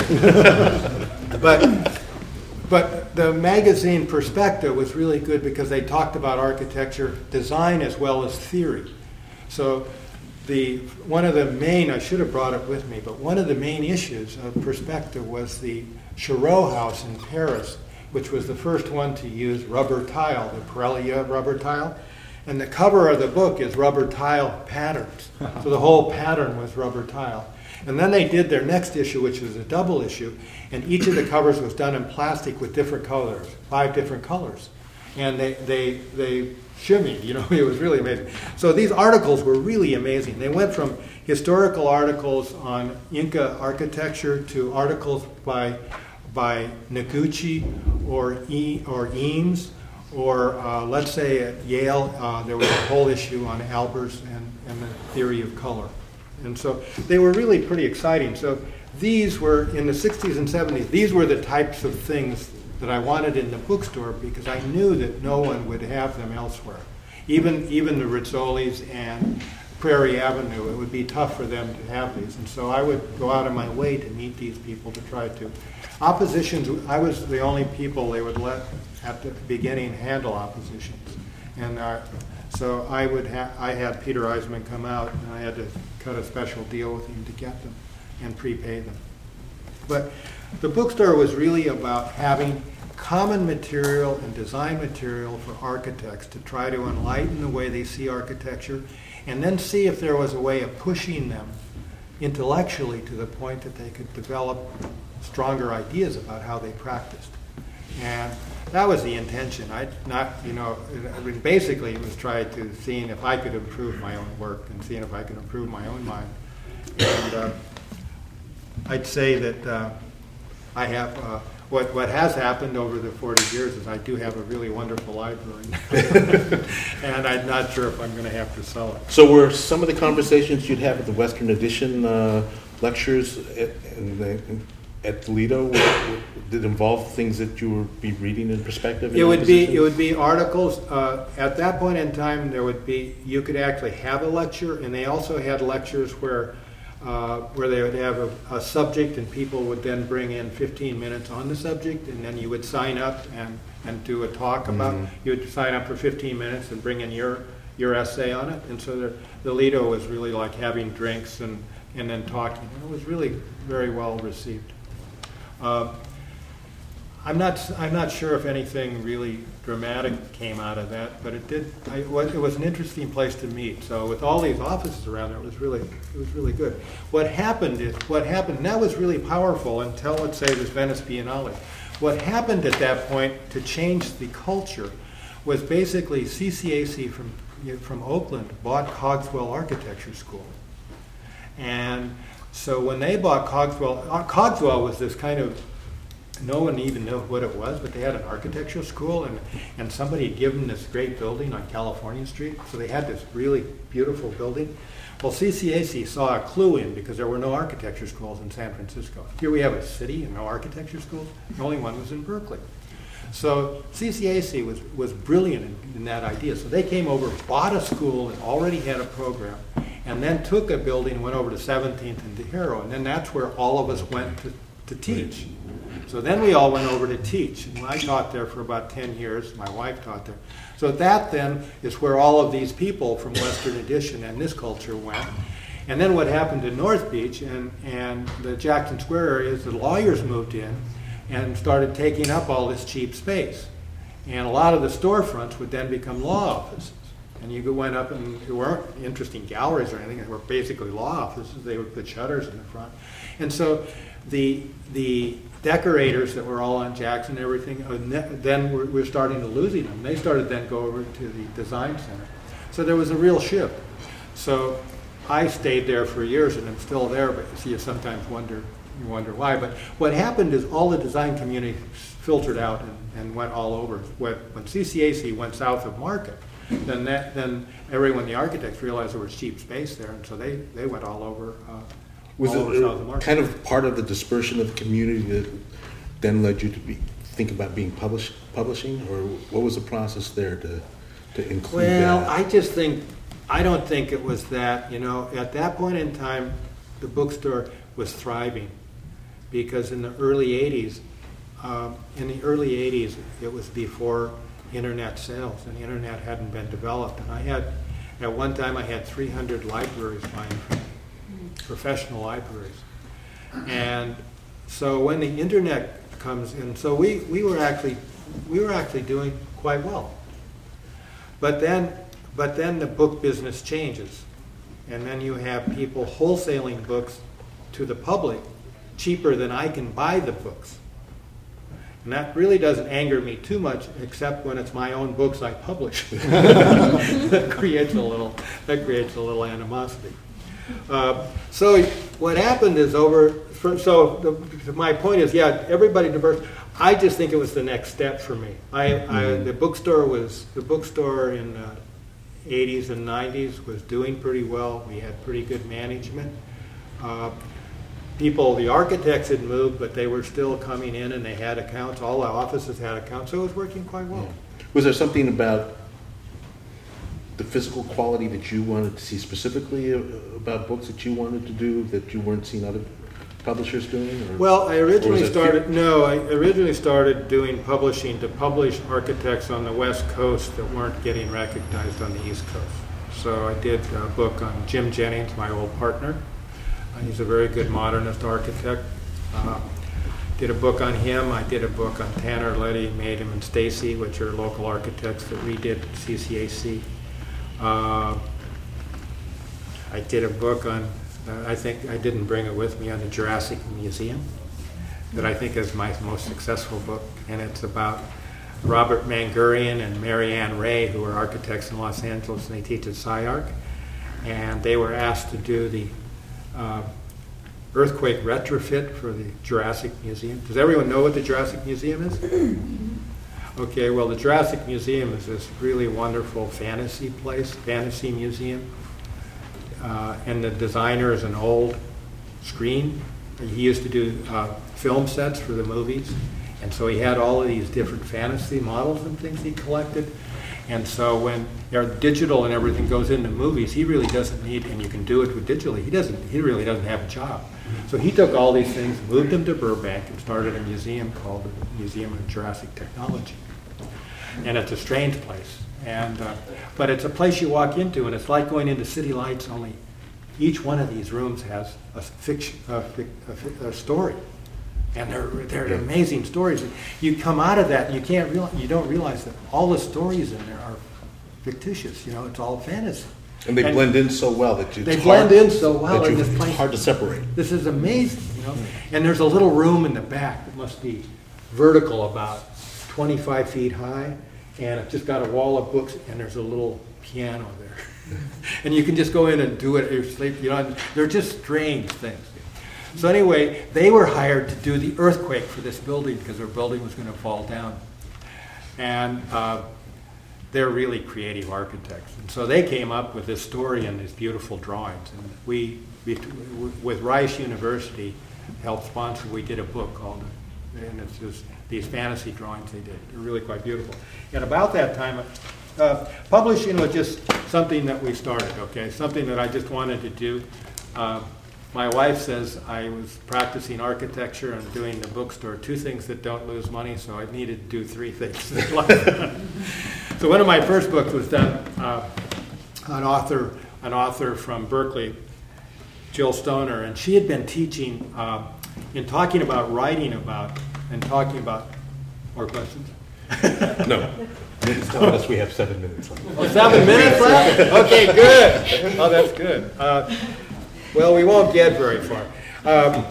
but but the magazine Perspecta was really good because they talked about architecture design as well as theory. So the one of the main, I should have brought it with me, but one of the main issues of Perspecta was the Chirot House in Paris, which was the first one to use rubber tile, the Pirelli rubber tile. And the cover of the book is rubber tile patterns. So the whole pattern was rubber tile. And then they did their next issue, which was a double issue, and each of the covers was done in plastic with different colors, five different colors. And they they they shimmied, you know, it was really amazing. So these articles were really amazing. They went from historical articles on Inca architecture to articles by by Noguchi or e, or Eames, or uh, let's say at Yale, uh, there was a whole issue on Albers and, and the theory of color. And so they were really pretty exciting. So these were, in the sixties and seventies, these were the types of things that I wanted in the bookstore because I knew that no one would have them elsewhere. Even even the Rizzolis and Prairie Avenue, it would be tough for them to have these. And so I would go out of my way to meet these people to try to. Oppositions, I was the only people they would let at the beginning handle oppositions. And uh, so I would ha- I had Peter Eisman come out, and I had to cut a special deal with him to get them and prepay them. But the bookstore was really about having common material and design material for architects to try to enlighten the way they see architecture, and then see if there was a way of pushing them intellectually to the point that they could develop stronger ideas about how they practiced. And that was the intention. I not, you know, I mean, basically it was trying to seeing if I could improve my own work and seeing if I could improve my own mind. And uh, I'd say that uh, I have, uh, what, what has happened over the forty years is I do have a really wonderful library. And I'm not sure if I'm going to have to sell it. So were some of the conversations you'd have at the Western Addition uh, lectures at, in the, at Toledo would, did involve things that you would be reading in perspective? It would be it would be articles. Uh, at that point in time, there would be you could actually have a lecture, and they also had lectures where uh, where they would have a, a subject, and people would then bring in fifteen minutes on the subject, and then you would sign up and, and do a talk about. Mm-hmm. You would sign up for fifteen minutes and bring in your your essay on it, and so the, the Lido was really like having drinks and and then talking. And it was really very well received. Uh, I'm not. I'm not sure if anything really dramatic came out of that, but it did. I, it was an interesting place to meet. So with all these offices around there, it was really, it was really good. What happened is what happened. And that was really powerful until, let's say, this Venice Biennale. What happened at that point to change the culture was basically C C A C from you know, from Oakland bought Cogswell Architecture School, and so when they bought Cogswell, uh, Cogswell was this kind of, no one even knew what it was, but they had an architectural school, and, and somebody had given them this great building on California Street, so they had this really beautiful building. Well, C C A C saw a clue in because there were no architecture schools in San Francisco. Here we have a city and no architecture schools. The only one was in Berkeley. So C C A C was, was brilliant in, in that idea. So they came over, bought a school and already had a program, and then took a building and went over to seventeenth and DeHaro, and then that's where all of us went to, to teach. So then we all went over to teach, and I taught there for about ten years. My wife taught there. So that then is where all of these people from Western Addition and this culture went. And then what happened in North Beach and, and the Jackson Square area is the lawyers moved in and started taking up all this cheap space. And a lot of the storefronts would then become law offices. And you went up and there weren't interesting galleries or anything, they were basically law offices. They would put shutters in the front. And so the the decorators that were all on Jackson and everything, then we're, we're starting to losing them. They started then go over to the design center. So there was a real shift. So I stayed there for years and I'm still there, but you sometimes wonder you wonder why. But what happened is all the design community filtered out and, and went all over. When, when C C A C went south of Market, then that then everyone, the architects, realized there was cheap space there, and so they, they went all over. Uh, was all over it south of Market. kind of part of the dispersion of the community that then led you to be think about being publish, publishing, or what was the process there to to include well, that? Well, I just think I don't think it was that. You know, at that point in time, the bookstore was thriving because in the early eighties, uh, in the early eighties, it was before internet sales, and the internet hadn't been developed. And I had, at one time, I had three hundred libraries buying from me, professional libraries. And so when the internet comes in, so we, we were actually we were actually doing quite well. But then, but then the book business changes, and then you have people wholesaling books to the public cheaper than I can buy the books. And that really doesn't anger me too much, except when it's my own books I publish. that creates a little that creates a little animosity. Uh, so what happened is over. So the, my point is, yeah, everybody diverse. I just think it was the next step for me. I, I the bookstore was the bookstore in the eighties and nineties was doing pretty well. We had pretty good management. Uh, People, the architects had moved, but they were still coming in and they had accounts. All the offices had accounts, so it was working quite well. Yeah. Was there something about the physical quality that you wanted to see specifically about books that you wanted to do that you weren't seeing other publishers doing? Or, well, I originally started, few? no, I originally started doing publishing to publish architects on the West Coast that weren't getting recognized on the East Coast. So I did a book on Jim Jennings, my old partner. He's a very good modernist architect. Uh, did a book on him. I did a book on Tanner, Letty, Madem, and Stacy, which are local architects that redid C C A C. Uh, I did a book on, uh, I think I didn't bring it with me, on the Jurassic Museum, that I think is my most successful book. And it's about Robert Mangurian and Mary Ann Ray, who are architects in Los Angeles, and they teach at SciArc. And they were asked to do the Uh, earthquake retrofit for the Jurassic Museum. Does everyone know what the Jurassic Museum is? Okay, well, the Jurassic Museum is this really wonderful fantasy place, fantasy museum. Uh, and the designer is an old screen. He used to do uh, film sets for the movies. And so he had all of these different fantasy models and things he collected. And so when you know, digital and everything goes into movies, he really doesn't need, and you can do it with digitally, he doesn't, he really doesn't have a job. So he took all these things, moved them to Burbank, and started a museum called the Museum of Jurassic Technology. And it's a strange place. And uh, but it's a place you walk into, and it's like going into City Lights, only each one of these rooms has a fiction, a, a, a story. And they're they're amazing stories. You come out of that, and you can't realize, you don't realize that all the stories in there are fictitious. You know, it's all fantasy. And they and blend in so well that you they blend in so well that in you, this place. It's hard to separate. This is amazing, you know. And there's a little room in the back that must be vertical, about twenty-five feet high, and it's just got a wall of books, and there's a little piano there, and you can just go in and do it at your sleep. You know, they're just strange things. So anyway, they were hired to do the earthquake for this building because their building was going to fall down. And uh, they're really creative architects. And so they came up with this story and these beautiful drawings. And we, we with Rice University, helped sponsor, we did a book called, and it's just these fantasy drawings they did. They're really quite beautiful. And about that time, uh, publishing was just something that we started, okay? Something that I just wanted to do. Uh, My wife says I was practicing architecture and doing the bookstore, two things that don't lose money, so I needed to do three things. So one of my first books was done, uh, an author an author from Berkeley Jill Stoner, and she had been teaching uh, in talking about writing about and talking about more questions. No. It's telling us we have seven minutes left. Oh, seven minutes left? Okay, good. Oh, that's good. Uh, well, we won't get very far. Um,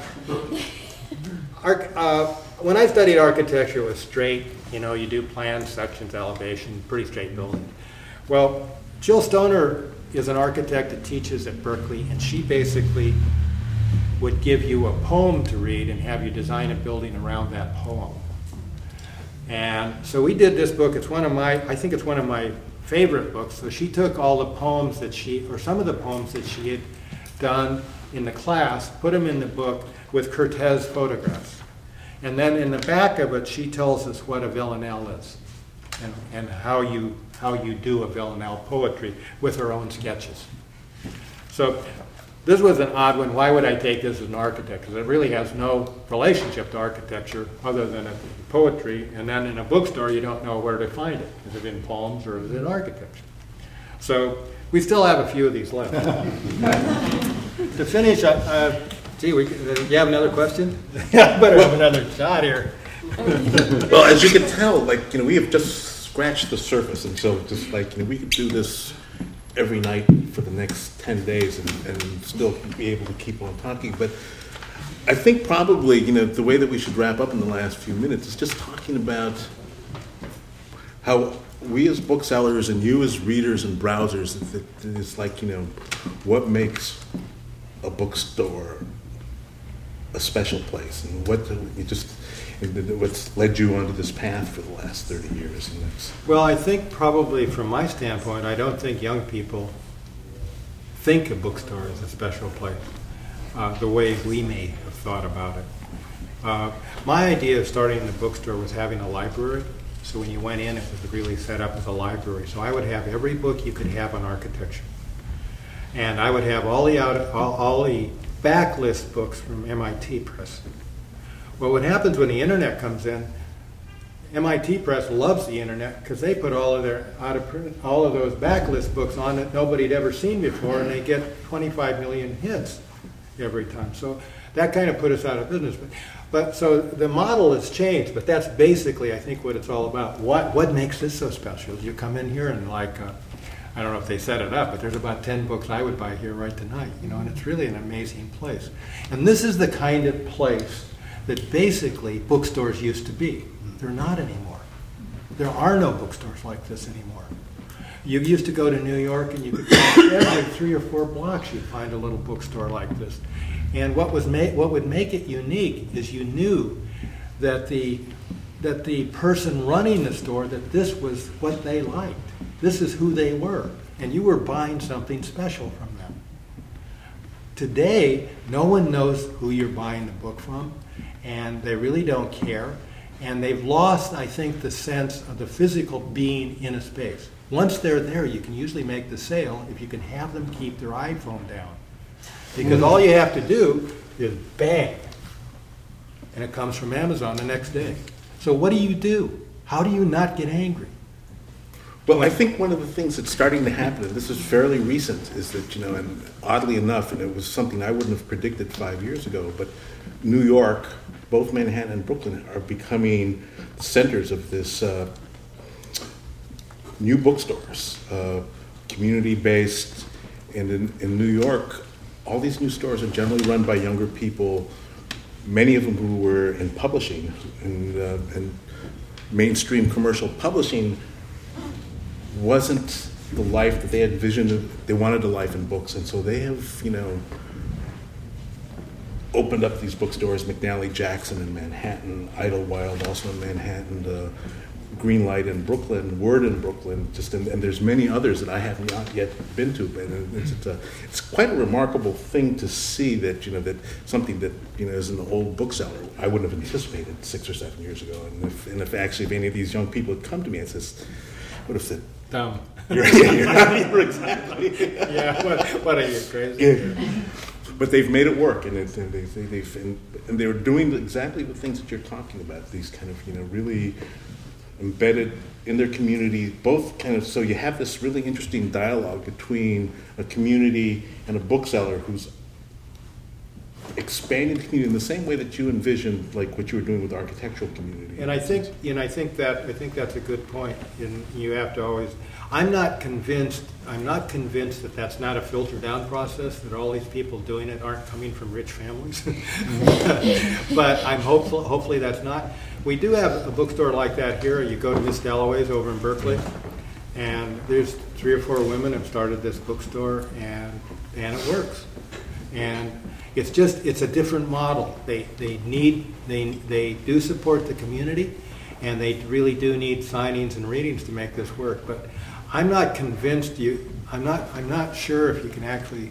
arch, uh, when I studied architecture, it was straight. You know, you do plans, sections, elevation, pretty straight building. Well, Jill Stoner is an architect that teaches at Berkeley, and she basically would give you a poem to read and have you design a building around that poem. And so we did this book. It's one of my, I think it's one of my favorite books. So she took all the poems that she, or some of the poems that she had done in the class, put them in the book with Cortez photographs. And then in the back of it, she tells us what a villanelle is and, and how you how you do a villanelle poetry with her own sketches. So this was an odd one. Why would I take this as an architect? Because it really has no relationship to architecture other than a poetry. And then in a bookstore, you don't know where to find it. Is it in poems or is it in architecture? So we still have a few of these left. To finish, uh, uh, gee, we, uh, you have another question? I better have another shot here. Well, as you can tell, like, you know, we have just scratched the surface, and so just like, you know, we could do this every night for the next ten days and, and still be able to keep on talking. But I think probably, you know, the way that we should wrap up in the last few minutes is just talking about how we as booksellers and you as readers and browsers, it's like, you know, what makes a bookstore a special place, and what you just what's led you onto this path for the last thirty years. And that's well, I think probably from my standpoint, I don't think young people think a bookstore is a special place uh, the way we may have thought about it. Uh, my idea of starting the bookstore was having a library. So when you went in, it was really set up as a library. So I would have every book you could have on architecture. And I would have all the out, all, all the backlist books from M I T Press. Well, what happens when the internet comes in, M I T Press loves the internet because they put all of their out of print, all of those backlist books on that nobody had ever seen before, and they get twenty-five million hits every time. So that kind of put us out of business. But, but so the model has changed, but that's basically, I think, what it's all about. What what makes this so special? You come in here and like, uh, I don't know if they set it up, but there's about ten books I would buy here right tonight, you know, and it's really an amazing place. And this is the kind of place that basically bookstores used to be. They're not anymore. There are no bookstores like this anymore. You used to go to New York and you could find every three or four blocks you'd find a little bookstore like this. And what was ma- what would make it unique is you knew that the that the person running the store, that this was what they liked. This is who they were. And you were buying something special from them. Today, no one knows who you're buying the book from, and they really don't care. And they've lost, I think, the sense of the physical being in a space. Once they're there, you can usually make the sale if you can have them keep their iPhone down. Because all you have to do is bang, and it comes from Amazon the next day. So what do you do? How do you not get angry? Well, I think one of the things that's starting to happen, and this is fairly recent, is that, you know, and oddly enough, and it was something I wouldn't have predicted five years ago, but New York, both Manhattan and Brooklyn, are becoming centers of this uh, new bookstores, uh, community-based. And in, in New York, all these new stores are generally run by younger people, many of them who were in publishing, and, uh, and mainstream commercial publishing wasn't the life that they had visioned. They wanted a life in books, and so they have, you know, opened up these bookstores, McNally Jackson in Manhattan, Idlewild also in Manhattan, uh, Greenlight in Brooklyn, Word in Brooklyn, just in, and there's many others that I have not yet been to. But it's, it's, a, it's quite a remarkable thing to see that, you know, that something that, you know, is an old bookseller I wouldn't have anticipated six or seven years ago. And if, and if actually if any of these young people had come to me and says, what if said, dumb. You're, you're, you're exactly. Yeah, what, what are you, crazy? Yeah. But they've made it work, and, it, and, they, they, they've, and, and they're doing exactly the things that you're talking about, these kind of, you know, really embedded in their community, both kind of, so you have this really interesting dialogue between a community and a bookseller who's expanding the community in the same way that you envisioned, like what you were doing with the architectural community. And I think, and I think that I think that's a good point. And you have to always. I'm not convinced. I'm not convinced that that's not a filter down process. That all these people doing it aren't coming from rich families. But I'm hopeful. Hopefully that's not. We do have a bookstore like that here. You go to Miss Dalloway's over in Berkeley, and there's three or four women have started this bookstore, and and it works. And it's just it's a different model. They they need they they do support the community, and they really do need signings and readings to make this work. But I'm not convinced you. I'm not I'm not sure if you can actually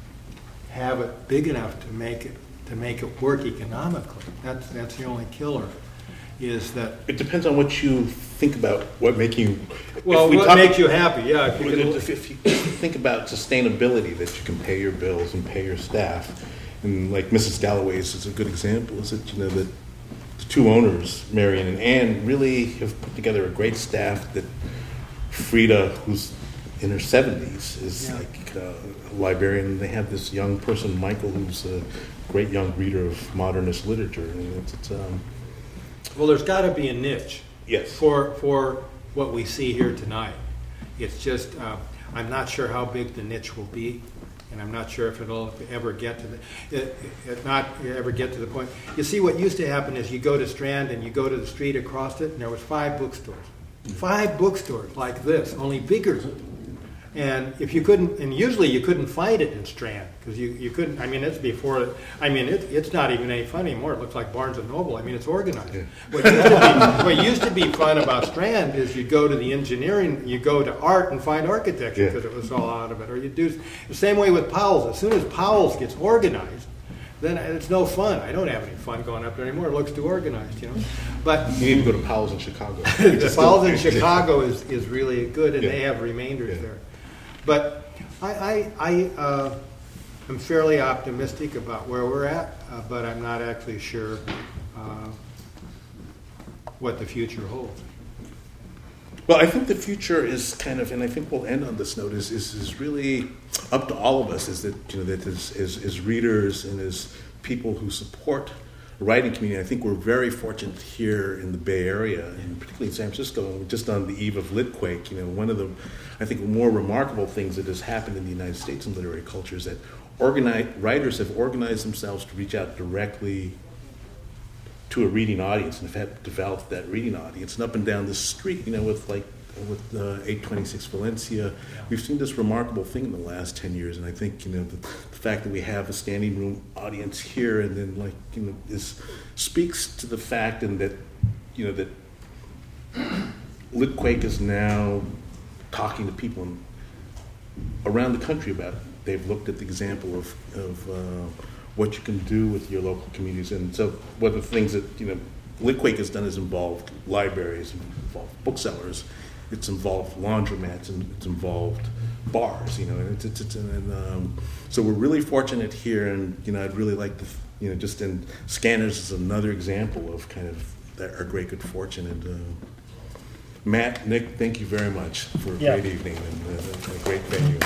have it big enough to make it to make it work economically. That's that's the only killer. Is that it depends on what you think about what make you. Well, we what talk, makes you happy? Yeah. If you, if, if you think about sustainability, that you can pay your bills and pay your staff, and like Missus Dalloway's is a good example. Is that you know that the two owners, Marion and Ann, really have put together a great staff. That Frida, who's in her seventies, is yeah. like uh, a librarian. They have this young person, Michael, who's a great young reader of modernist literature, and it's. it's um, Well, there's got to be a niche yes. for for what we see here tonight. It's just uh, I'm not sure how big the niche will be, and I'm not sure if it'll ever get to the it, it not ever get to the point. You see, what used to happen is you go to Strand and you go to the street across it, and there was five bookstores, five bookstores like this, only bigger. And if you couldn't, and usually you couldn't find it in Strand because you, you couldn't. I mean, it's before. I mean, it, it's not even any fun anymore. It looks like Barnes and Noble. I mean, it's organized. Yeah. What, used to be, what used to be fun about Strand is you go to the engineering, you go to art and find architecture because yeah. it was all out of it. Or you do the same way with Powell's. As soon as Powell's gets organized, then it's no fun. I don't have any fun going up there anymore. It looks too organized, you know. But you need to go to Powell's in Chicago. The Powell's in Chicago is, is really good, and yeah. they have remainders yeah. there. But I, I, I uh, am fairly optimistic about where we're at, uh, but I'm not actually sure uh, what the future holds. Well, I think the future is kind of, and I think we'll end on this note, is is, is really up to all of us, is that, you know, that as, as, as readers and as people who support the writing community, I think we're very fortunate here in the Bay Area, and particularly in San Francisco, just on the eve of Litquake. You know, one of the, I think, more remarkable things that has happened in the United States in literary culture is that organize, writers have organized themselves to reach out directly to a reading audience and have developed that reading audience. And up and down the street, you know, with like with uh, eight twenty-six Valencia, we've seen this remarkable thing in the last ten years. And I think, you know, the, the fact that we have a standing room audience here, and then, like, you know, this speaks to the fact, and that, you know, that Litquake is now talking to people in, around the country about it. They've looked at the example of, of uh, what you can do with your local communities. And so one of the things that, you know, Litquake has done is involved libraries, involved booksellers, it's involved laundromats, and it's involved bars, you know, and it's, it's, it's and um, so we're really fortunate here, and, you know, I'd really like to, you know, just in Scanners is another example of kind of that, our great good fortune. And uh, Matt, Nick, thank you very much for a yeah. great evening and uh, a great venue.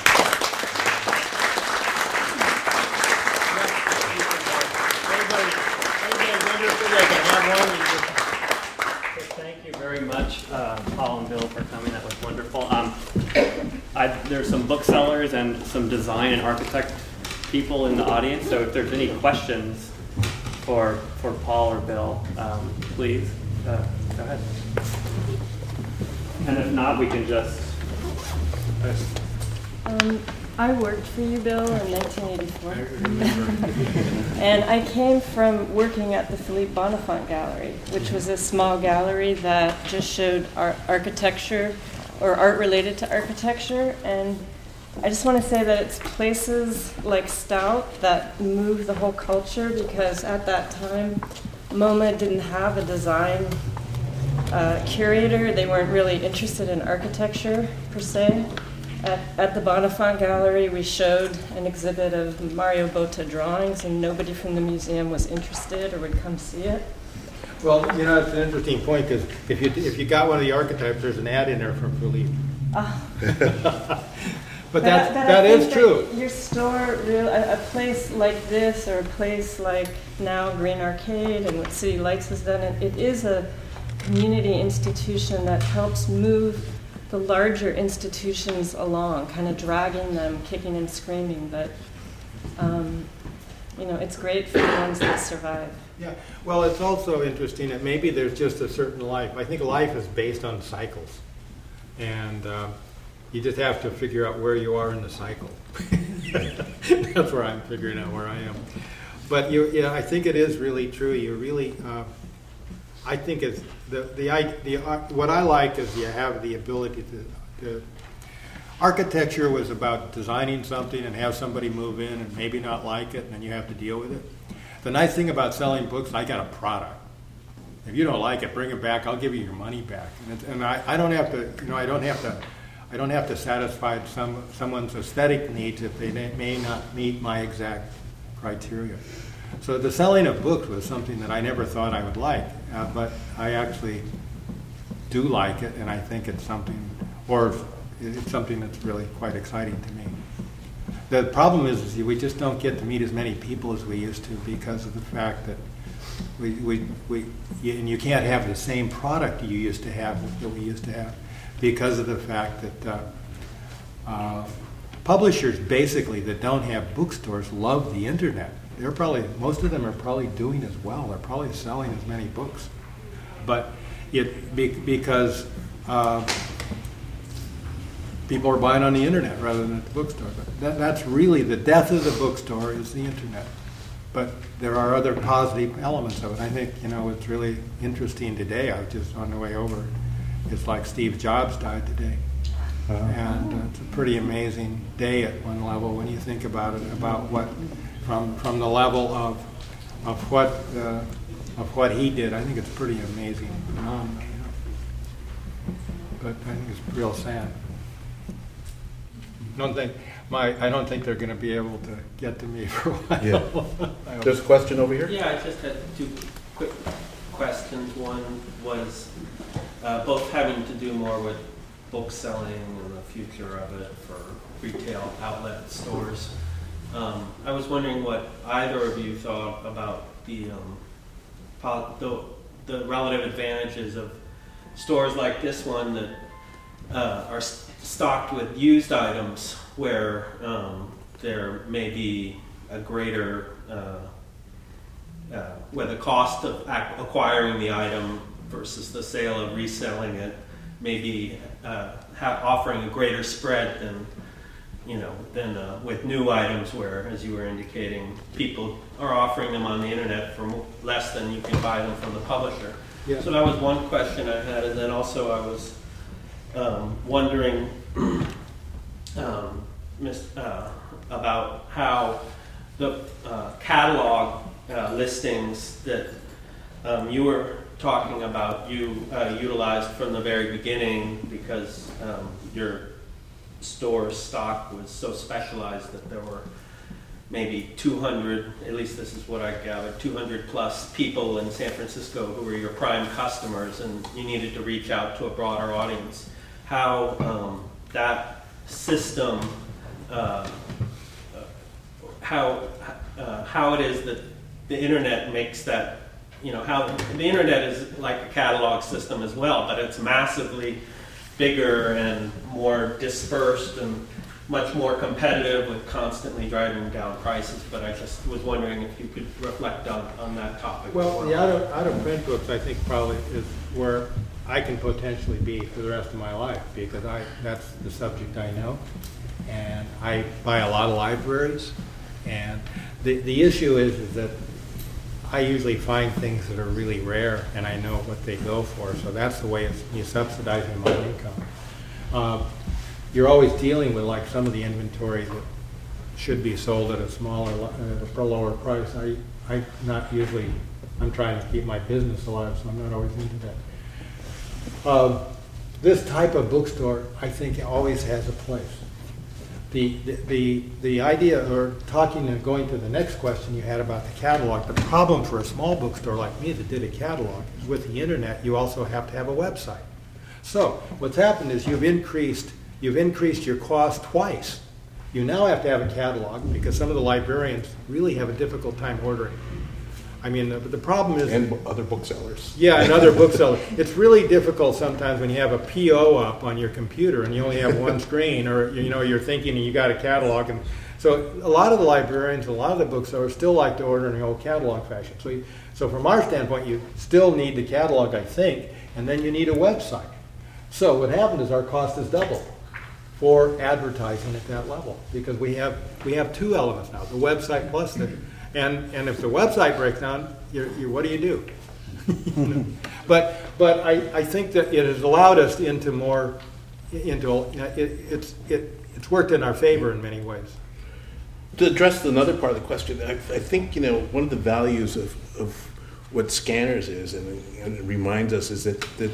Thank you very much, uh, Paul and Bill, for coming. That was wonderful. Um, I, there's some booksellers and some design and architect people in the audience, so if there's any questions for for Paul or Bill, um, please uh, go ahead. And if not, we can just... Um, I worked for you, Bill, in nineteen eighty-four. And I came from working at the Philippe Bonifant Gallery, which was a small gallery that just showed art, architecture or art related to architecture. And I just want to say that it's places like Stout that move the whole culture, because at that time, MoMA didn't have a design uh, curator. They weren't really interested in architecture, per se. At, at the Bonifant Gallery, we showed an exhibit of Mario Botta drawings, and nobody from the museum was interested or would come see it. Well, you know, it's an interesting point, because if you if you got one of the archetypes, there's an ad in there from Philippe. Uh. But that's, I- but that I is think true. that your store, real, a, a place like this, or a place like now Green Arcade and what City Lights has done, it, it is a community institution that helps move the larger institutions along, kind of dragging them, kicking and screaming. But um, you know, it's great for the ones that survive. Yeah, well, it's also interesting that maybe there's just a certain life. I think life is based on cycles, and uh, you just have to figure out where you are in the cycle. That's where I'm figuring out where I am. But you, yeah, I think it is really true. You really, uh, I think it's the the, I, the uh, what I like is you have the ability to, to. Architecture was about designing something and have somebody move in and maybe not like it, and then you have to deal with it. The nice thing about selling books, I got a product. If you don't like it, bring it back. I'll give you your money back. And, and I, I don't have to, you know, I don't have to, I don't have to satisfy some someone's aesthetic needs if they may not meet my exact criteria. So the selling of books was something that I never thought I would like, uh, but I actually do like it, and I think it's something, or it's something that's really quite exciting to me. The problem is, is we just don't get to meet as many people as we used to because of the fact that we, we, we you, and you can't have the same product you used to have that we used to have because of the fact that uh, uh, publishers basically that don't have bookstores love the internet. They're probably, most of them are probably doing as well. They're probably selling as many books. But it be, because uh, people are buying on the internet rather than at the bookstore. But that, that's really the death of the bookstore is the internet. But there are other positive elements of it. I think, you know, it's really interesting today. I was just on the way over. It's like Steve Jobs died today. Uh, and uh, it's a pretty amazing day at one level when you think about it, about what, from from the level of of what uh, of what he did. I think it's pretty amazing phenomenon. You know? But I think it's real sad. Don't think my I don't think they're going to be able to get to me for a while. Yeah. There's a question over here. Yeah, I just had two quick questions. One was uh, both having to do more with book selling and the future of it for retail outlet stores. Um, I was wondering what either of you thought about the, um, pol- the the relative advantages of stores like this one that uh, are st- stocked with used items, where um, there may be a greater, uh, uh, where the cost of ac- acquiring the item versus the sale of reselling it may be uh, ha- offering a greater spread than, you know, than uh, with new items, where, as you were indicating, people are offering them on the internet for mo- less than you can buy them from the publisher. Yeah. So that was one question I had, and then also I was um, wondering um, mis- uh, about how the uh, catalog uh, listings that um, you were talking about, you uh, utilized from the very beginning, because um, your store stock was so specialized that there were maybe two hundred, at least this is what I gathered, two hundred plus people in San Francisco who were your prime customers, and you needed to reach out to a broader audience. How um, that system, uh, how uh, how it is that the internet makes that, you know, how the internet is like a catalog system as well, but it's massively bigger and more dispersed and much more competitive, with constantly driving down prices. But I just was wondering if you could reflect on, on that topic. Well, the out of, out of print books, I think, probably is where I can potentially be for the rest of my life, because I that's the subject I know, and I buy a lot of libraries, and the the issue is, is that I usually find things that are really rare, and I know what they go for, so that's the way it's, you subsidize my income. Uh, you're always dealing with, like, some of the inventory that should be sold at a smaller, at a lower price. I, I not usually, I'm trying to keep my business alive, so I'm not always into that. Um, this type of bookstore, I think, always has a place. The, the, the, the idea, or talking and going to the next question you had about the catalog, the problem for a small bookstore like me that did a catalog is with the internet, you also have to have a website. So what's happened is you've increased you've increased your cost twice. You now have to have a catalog because some of the librarians really have a difficult time ordering. I mean, the, the problem is... And other booksellers. Yeah, and other booksellers. It's really difficult sometimes when you have a P O up on your computer and you only have one screen, or you know, you're thinking and you got a catalog. And so a lot of the librarians, a lot of the booksellers still like to order in the old catalog fashion. So, you, so from our standpoint, you still need the catalog, I think, and then you need a website. So what happened is our cost is double for advertising at that level because we have we have two elements now: the website plus the... And and if the website breaks down, you're, you're, what do you do? but but I, I think that it has allowed us into more into it, it's it it's worked in our favor in many ways. To address another part of the question, I, I think you know one of the values of, of what Scanners is, and, and it reminds us, is that that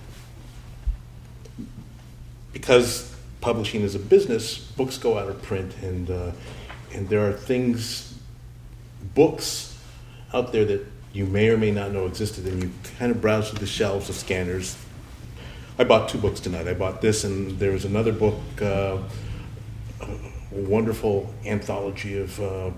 because publishing is a business, books go out of print, and uh, and there are things. Books out there that you may or may not know existed, and you kind of browse through the shelves of Scanners. I bought two books tonight. I bought this, and there was another book, uh, a wonderful anthology of uh,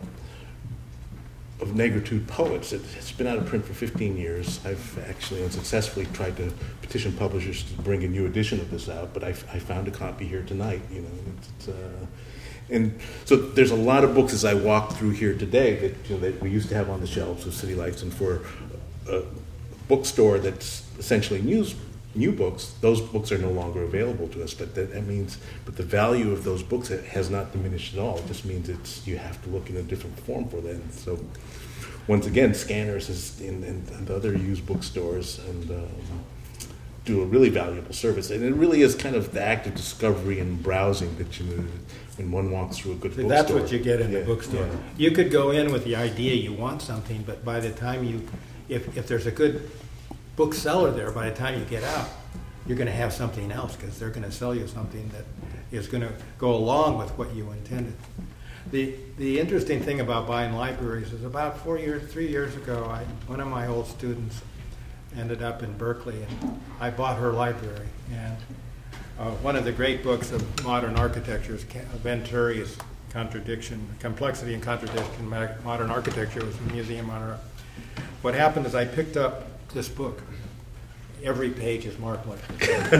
of Negritude poets. It, it's been out of print for fifteen years. I've actually unsuccessfully tried to petition publishers to bring a new edition of this out, but I, I found a copy here tonight. You know, it's. Uh, And so there's a lot of books as I walk through here today that, you know, that we used to have on the shelves of City Lights, and for a bookstore that's essentially news, new books, those books are no longer available to us. But that, that means, but the value of those books has not diminished at all. It just means it's you have to look in a different form for them. So once again, Scanners is in, in, and other used bookstores and um, do a really valuable service, and it really is kind of the act of discovery and browsing that you know, when one walks through a good See, bookstore. that's what you get in yeah. the bookstore. Yeah. You could go in with the idea you want something, but by the time you, if, if there's a good bookseller there, by the time you get out, you're going to have something else because they're going to sell you something that is going to go along with what you intended. The the interesting thing about buying libraries is about four years, three years ago, I, one of my old students ended up in Berkeley, and I bought her library. And uh, one of the great books of modern architecture is Venturi's Contradiction, Complexity and Contradiction, Modern Architecture. Was in the museum on her. What happened is I picked up this book. Every page is marked like this.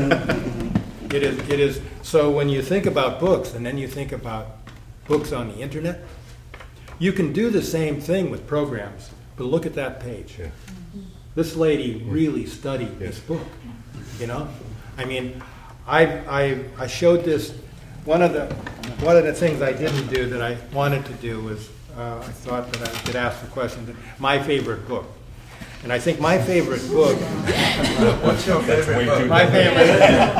it is. It is. So when you think about books, and then you think about books on the internet, you can do the same thing with programs. But look at that page. Yeah. This lady really studied Yeah. this book. You know, I mean, I I I showed this. One of the one of the things I didn't do that I wanted to do was uh, I thought that I could ask the question that my favorite book. And I think my favorite book. What's your favorite book? My favorite.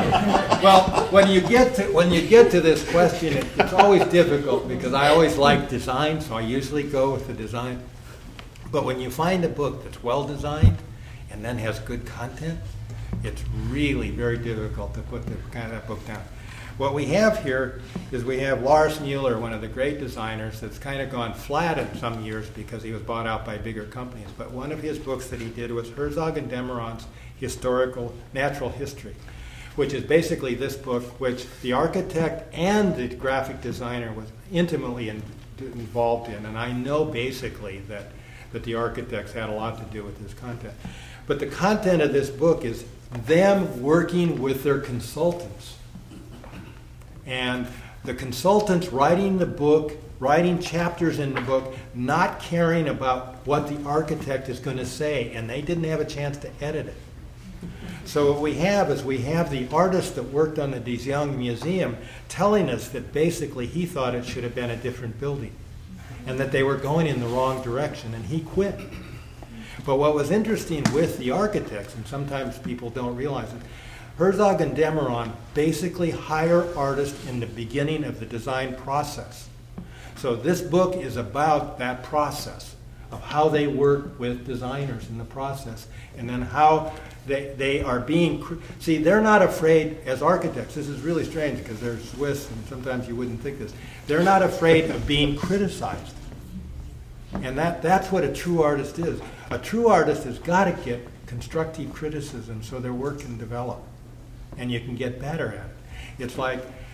Well, when you get to when you get to this question, it, it's always difficult because I always like design, so I usually go with the design. But when you find a book that's well designed and then has good content, it's really very difficult to put the kind of that book down. What we have here is we have Lars Mueller, one of the great designers that's kind of gone flat in some years because he was bought out by bigger companies. But one of his books that he did was Herzog and de Meuron's Historical Natural History, which is basically this book, which the architect and the graphic designer was intimately in, involved in. And I know basically that, that the architects had a lot to do with this content. But the content of this book is them working with their consultants. And the consultants writing the book, writing chapters in the book, not caring about what the architect is going to say, and they didn't have a chance to edit it. So what we have is we have the artist that worked on the De Young Museum telling us that basically he thought it should have been a different building and that they were going in the wrong direction, and he quit. But what was interesting with the architects, and sometimes people don't realize it, Herzog and de Meuron basically hire artists in the beginning of the design process. So this book is about that process of how they work with designers in the process, and then how they, they are being... See, they're not afraid, as architects, this is really strange because they're Swiss and sometimes you wouldn't think this, they're not afraid of being criticized. And that, that's what a true artist is. A true artist has got to get constructive criticism so their work can develop. And you can get better at it. It's like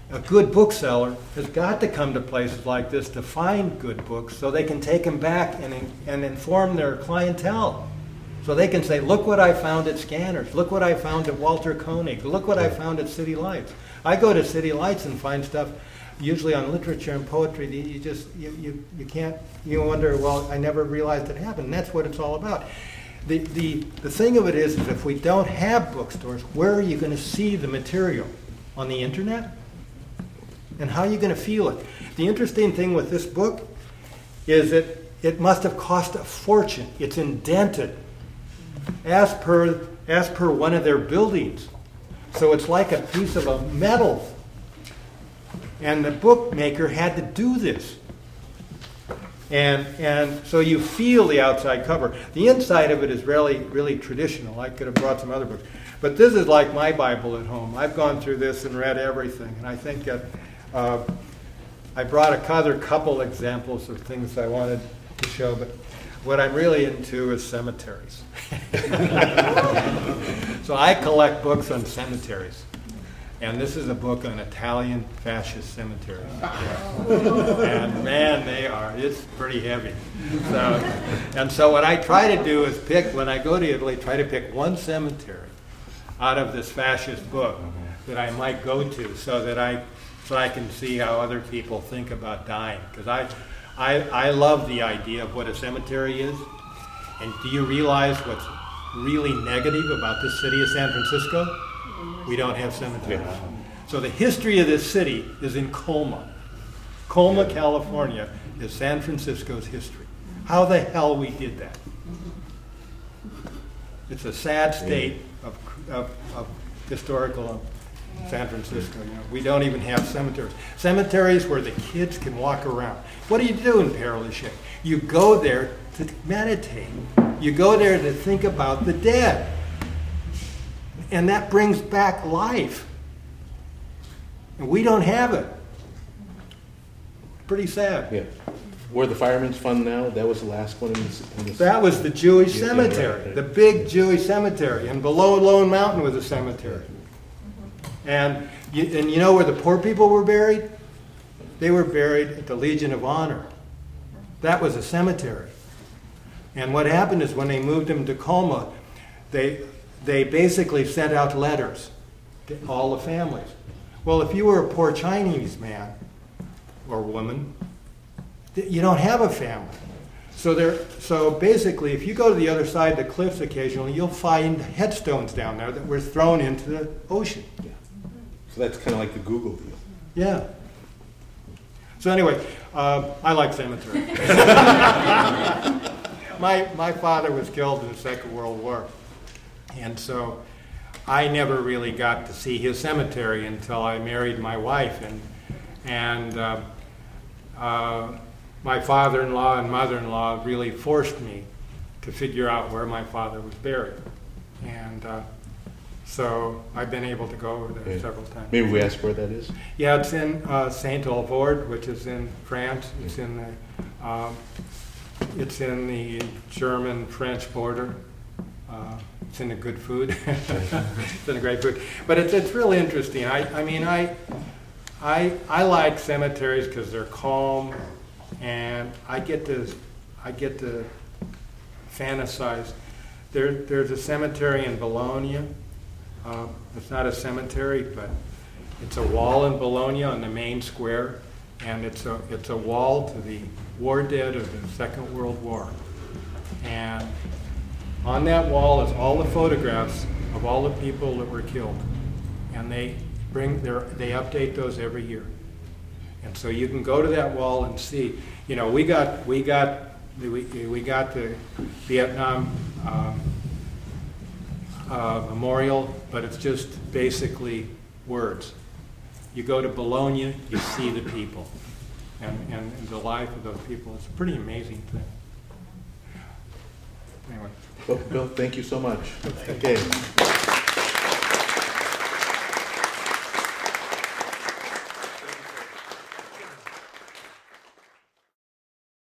a good bookseller has got to come to places like this to find good books so they can take them back and, and inform their clientele. So they can say, look what I found at Scanners, look what I found at Walter Koenig, look what I found at City Lights. I go to City Lights and find stuff usually on literature and poetry that you just, you, you, you can't, you wonder, well, I never realized it happened. And that's what it's all about. The, the, the thing of it is, is if we don't have bookstores, where are you going to see the material? On the internet? And how are you going to feel it? The interesting thing with this book is that it must have cost a fortune. It's indented as per, as per one of their buildings. So it's like a piece of a metal. And the bookmaker had to do this. And and so you feel the outside cover. The inside of it is really, really traditional. I could have brought some other books. But this is like my Bible at home. I've gone through this and read everything. And I think that uh, I brought a other couple examples of things I wanted to show. But what I'm really into is cemeteries. So I collect books on cemeteries. And this is a book on Italian fascist cemeteries. And man, they are, it's pretty heavy. So, and so what I try to do is pick, when I go to Italy, try to pick one cemetery out of this fascist book that I might go to so that I, so I can see how other people think about dying. Because I, I, I love the idea of what a cemetery is. And do you realize what's really negative about this city of San Francisco? We don't have cemeteries. So the history of this city is in Colma. Colma, California is San Francisco's history. How the hell we did that? It's a sad state of, of, of historical San Francisco. You know, we don't even have cemeteries. Cemeteries where the kids can walk around. What do you do in Père Lachaise? You go there to meditate. You go there to think about the dead. And that brings back life. And we don't have it. Pretty sad. Yeah. Where the Fireman's Fund now, that was the last one in this. In this that was the Jewish yeah, cemetery, yeah, right. the big Jewish cemetery. And below Lone Mountain was a cemetery. And you, and you know where the poor people were buried? They were buried at the Legion of Honor. That was a cemetery. And what happened is when they moved them to Colma, they... they basically sent out letters to all the families. Well, if you were a poor Chinese man or woman, you don't have a family. So there, so basically, if you go to the other side of the cliffs occasionally, you'll find headstones down there that were thrown into the ocean. Yeah. So that's kind of like the Google deal. Yeah. So anyway, uh, I like cemeteries. my my father was killed in the Second World War. And so I never really got to see his cemetery until I married my wife. And, and uh, uh, my father-in-law and mother-in-law really forced me to figure out where my father was buried. And uh, so I've been able to go over there yeah. several times. Maybe we ask where that is? Yeah, it's in uh, Saint-Alvord, which is in France. It's in the, um, it's in the German-French border. Uh, it's in the good food. It's in the great food. But it's it's really interesting. I, I mean, I, I, I like cemeteries because they're calm, and I get to, I get to fantasize. There, there's a cemetery in Bologna. Uh, it's not a cemetery, but it's a wall in Bologna on the main square, and it's a it's a wall to the war dead of the Second World War. And on that wall is all the photographs of all the people that were killed, and they bring their they update those every year. And so you can go to that wall and see. You know, we got we got we we got the Vietnam um, uh, memorial, but it's just basically words. You go to Bologna, you see the people, and and, and the life of those people. It's a pretty amazing thing. Anyway. Well, Bill, thank you so much. Okay.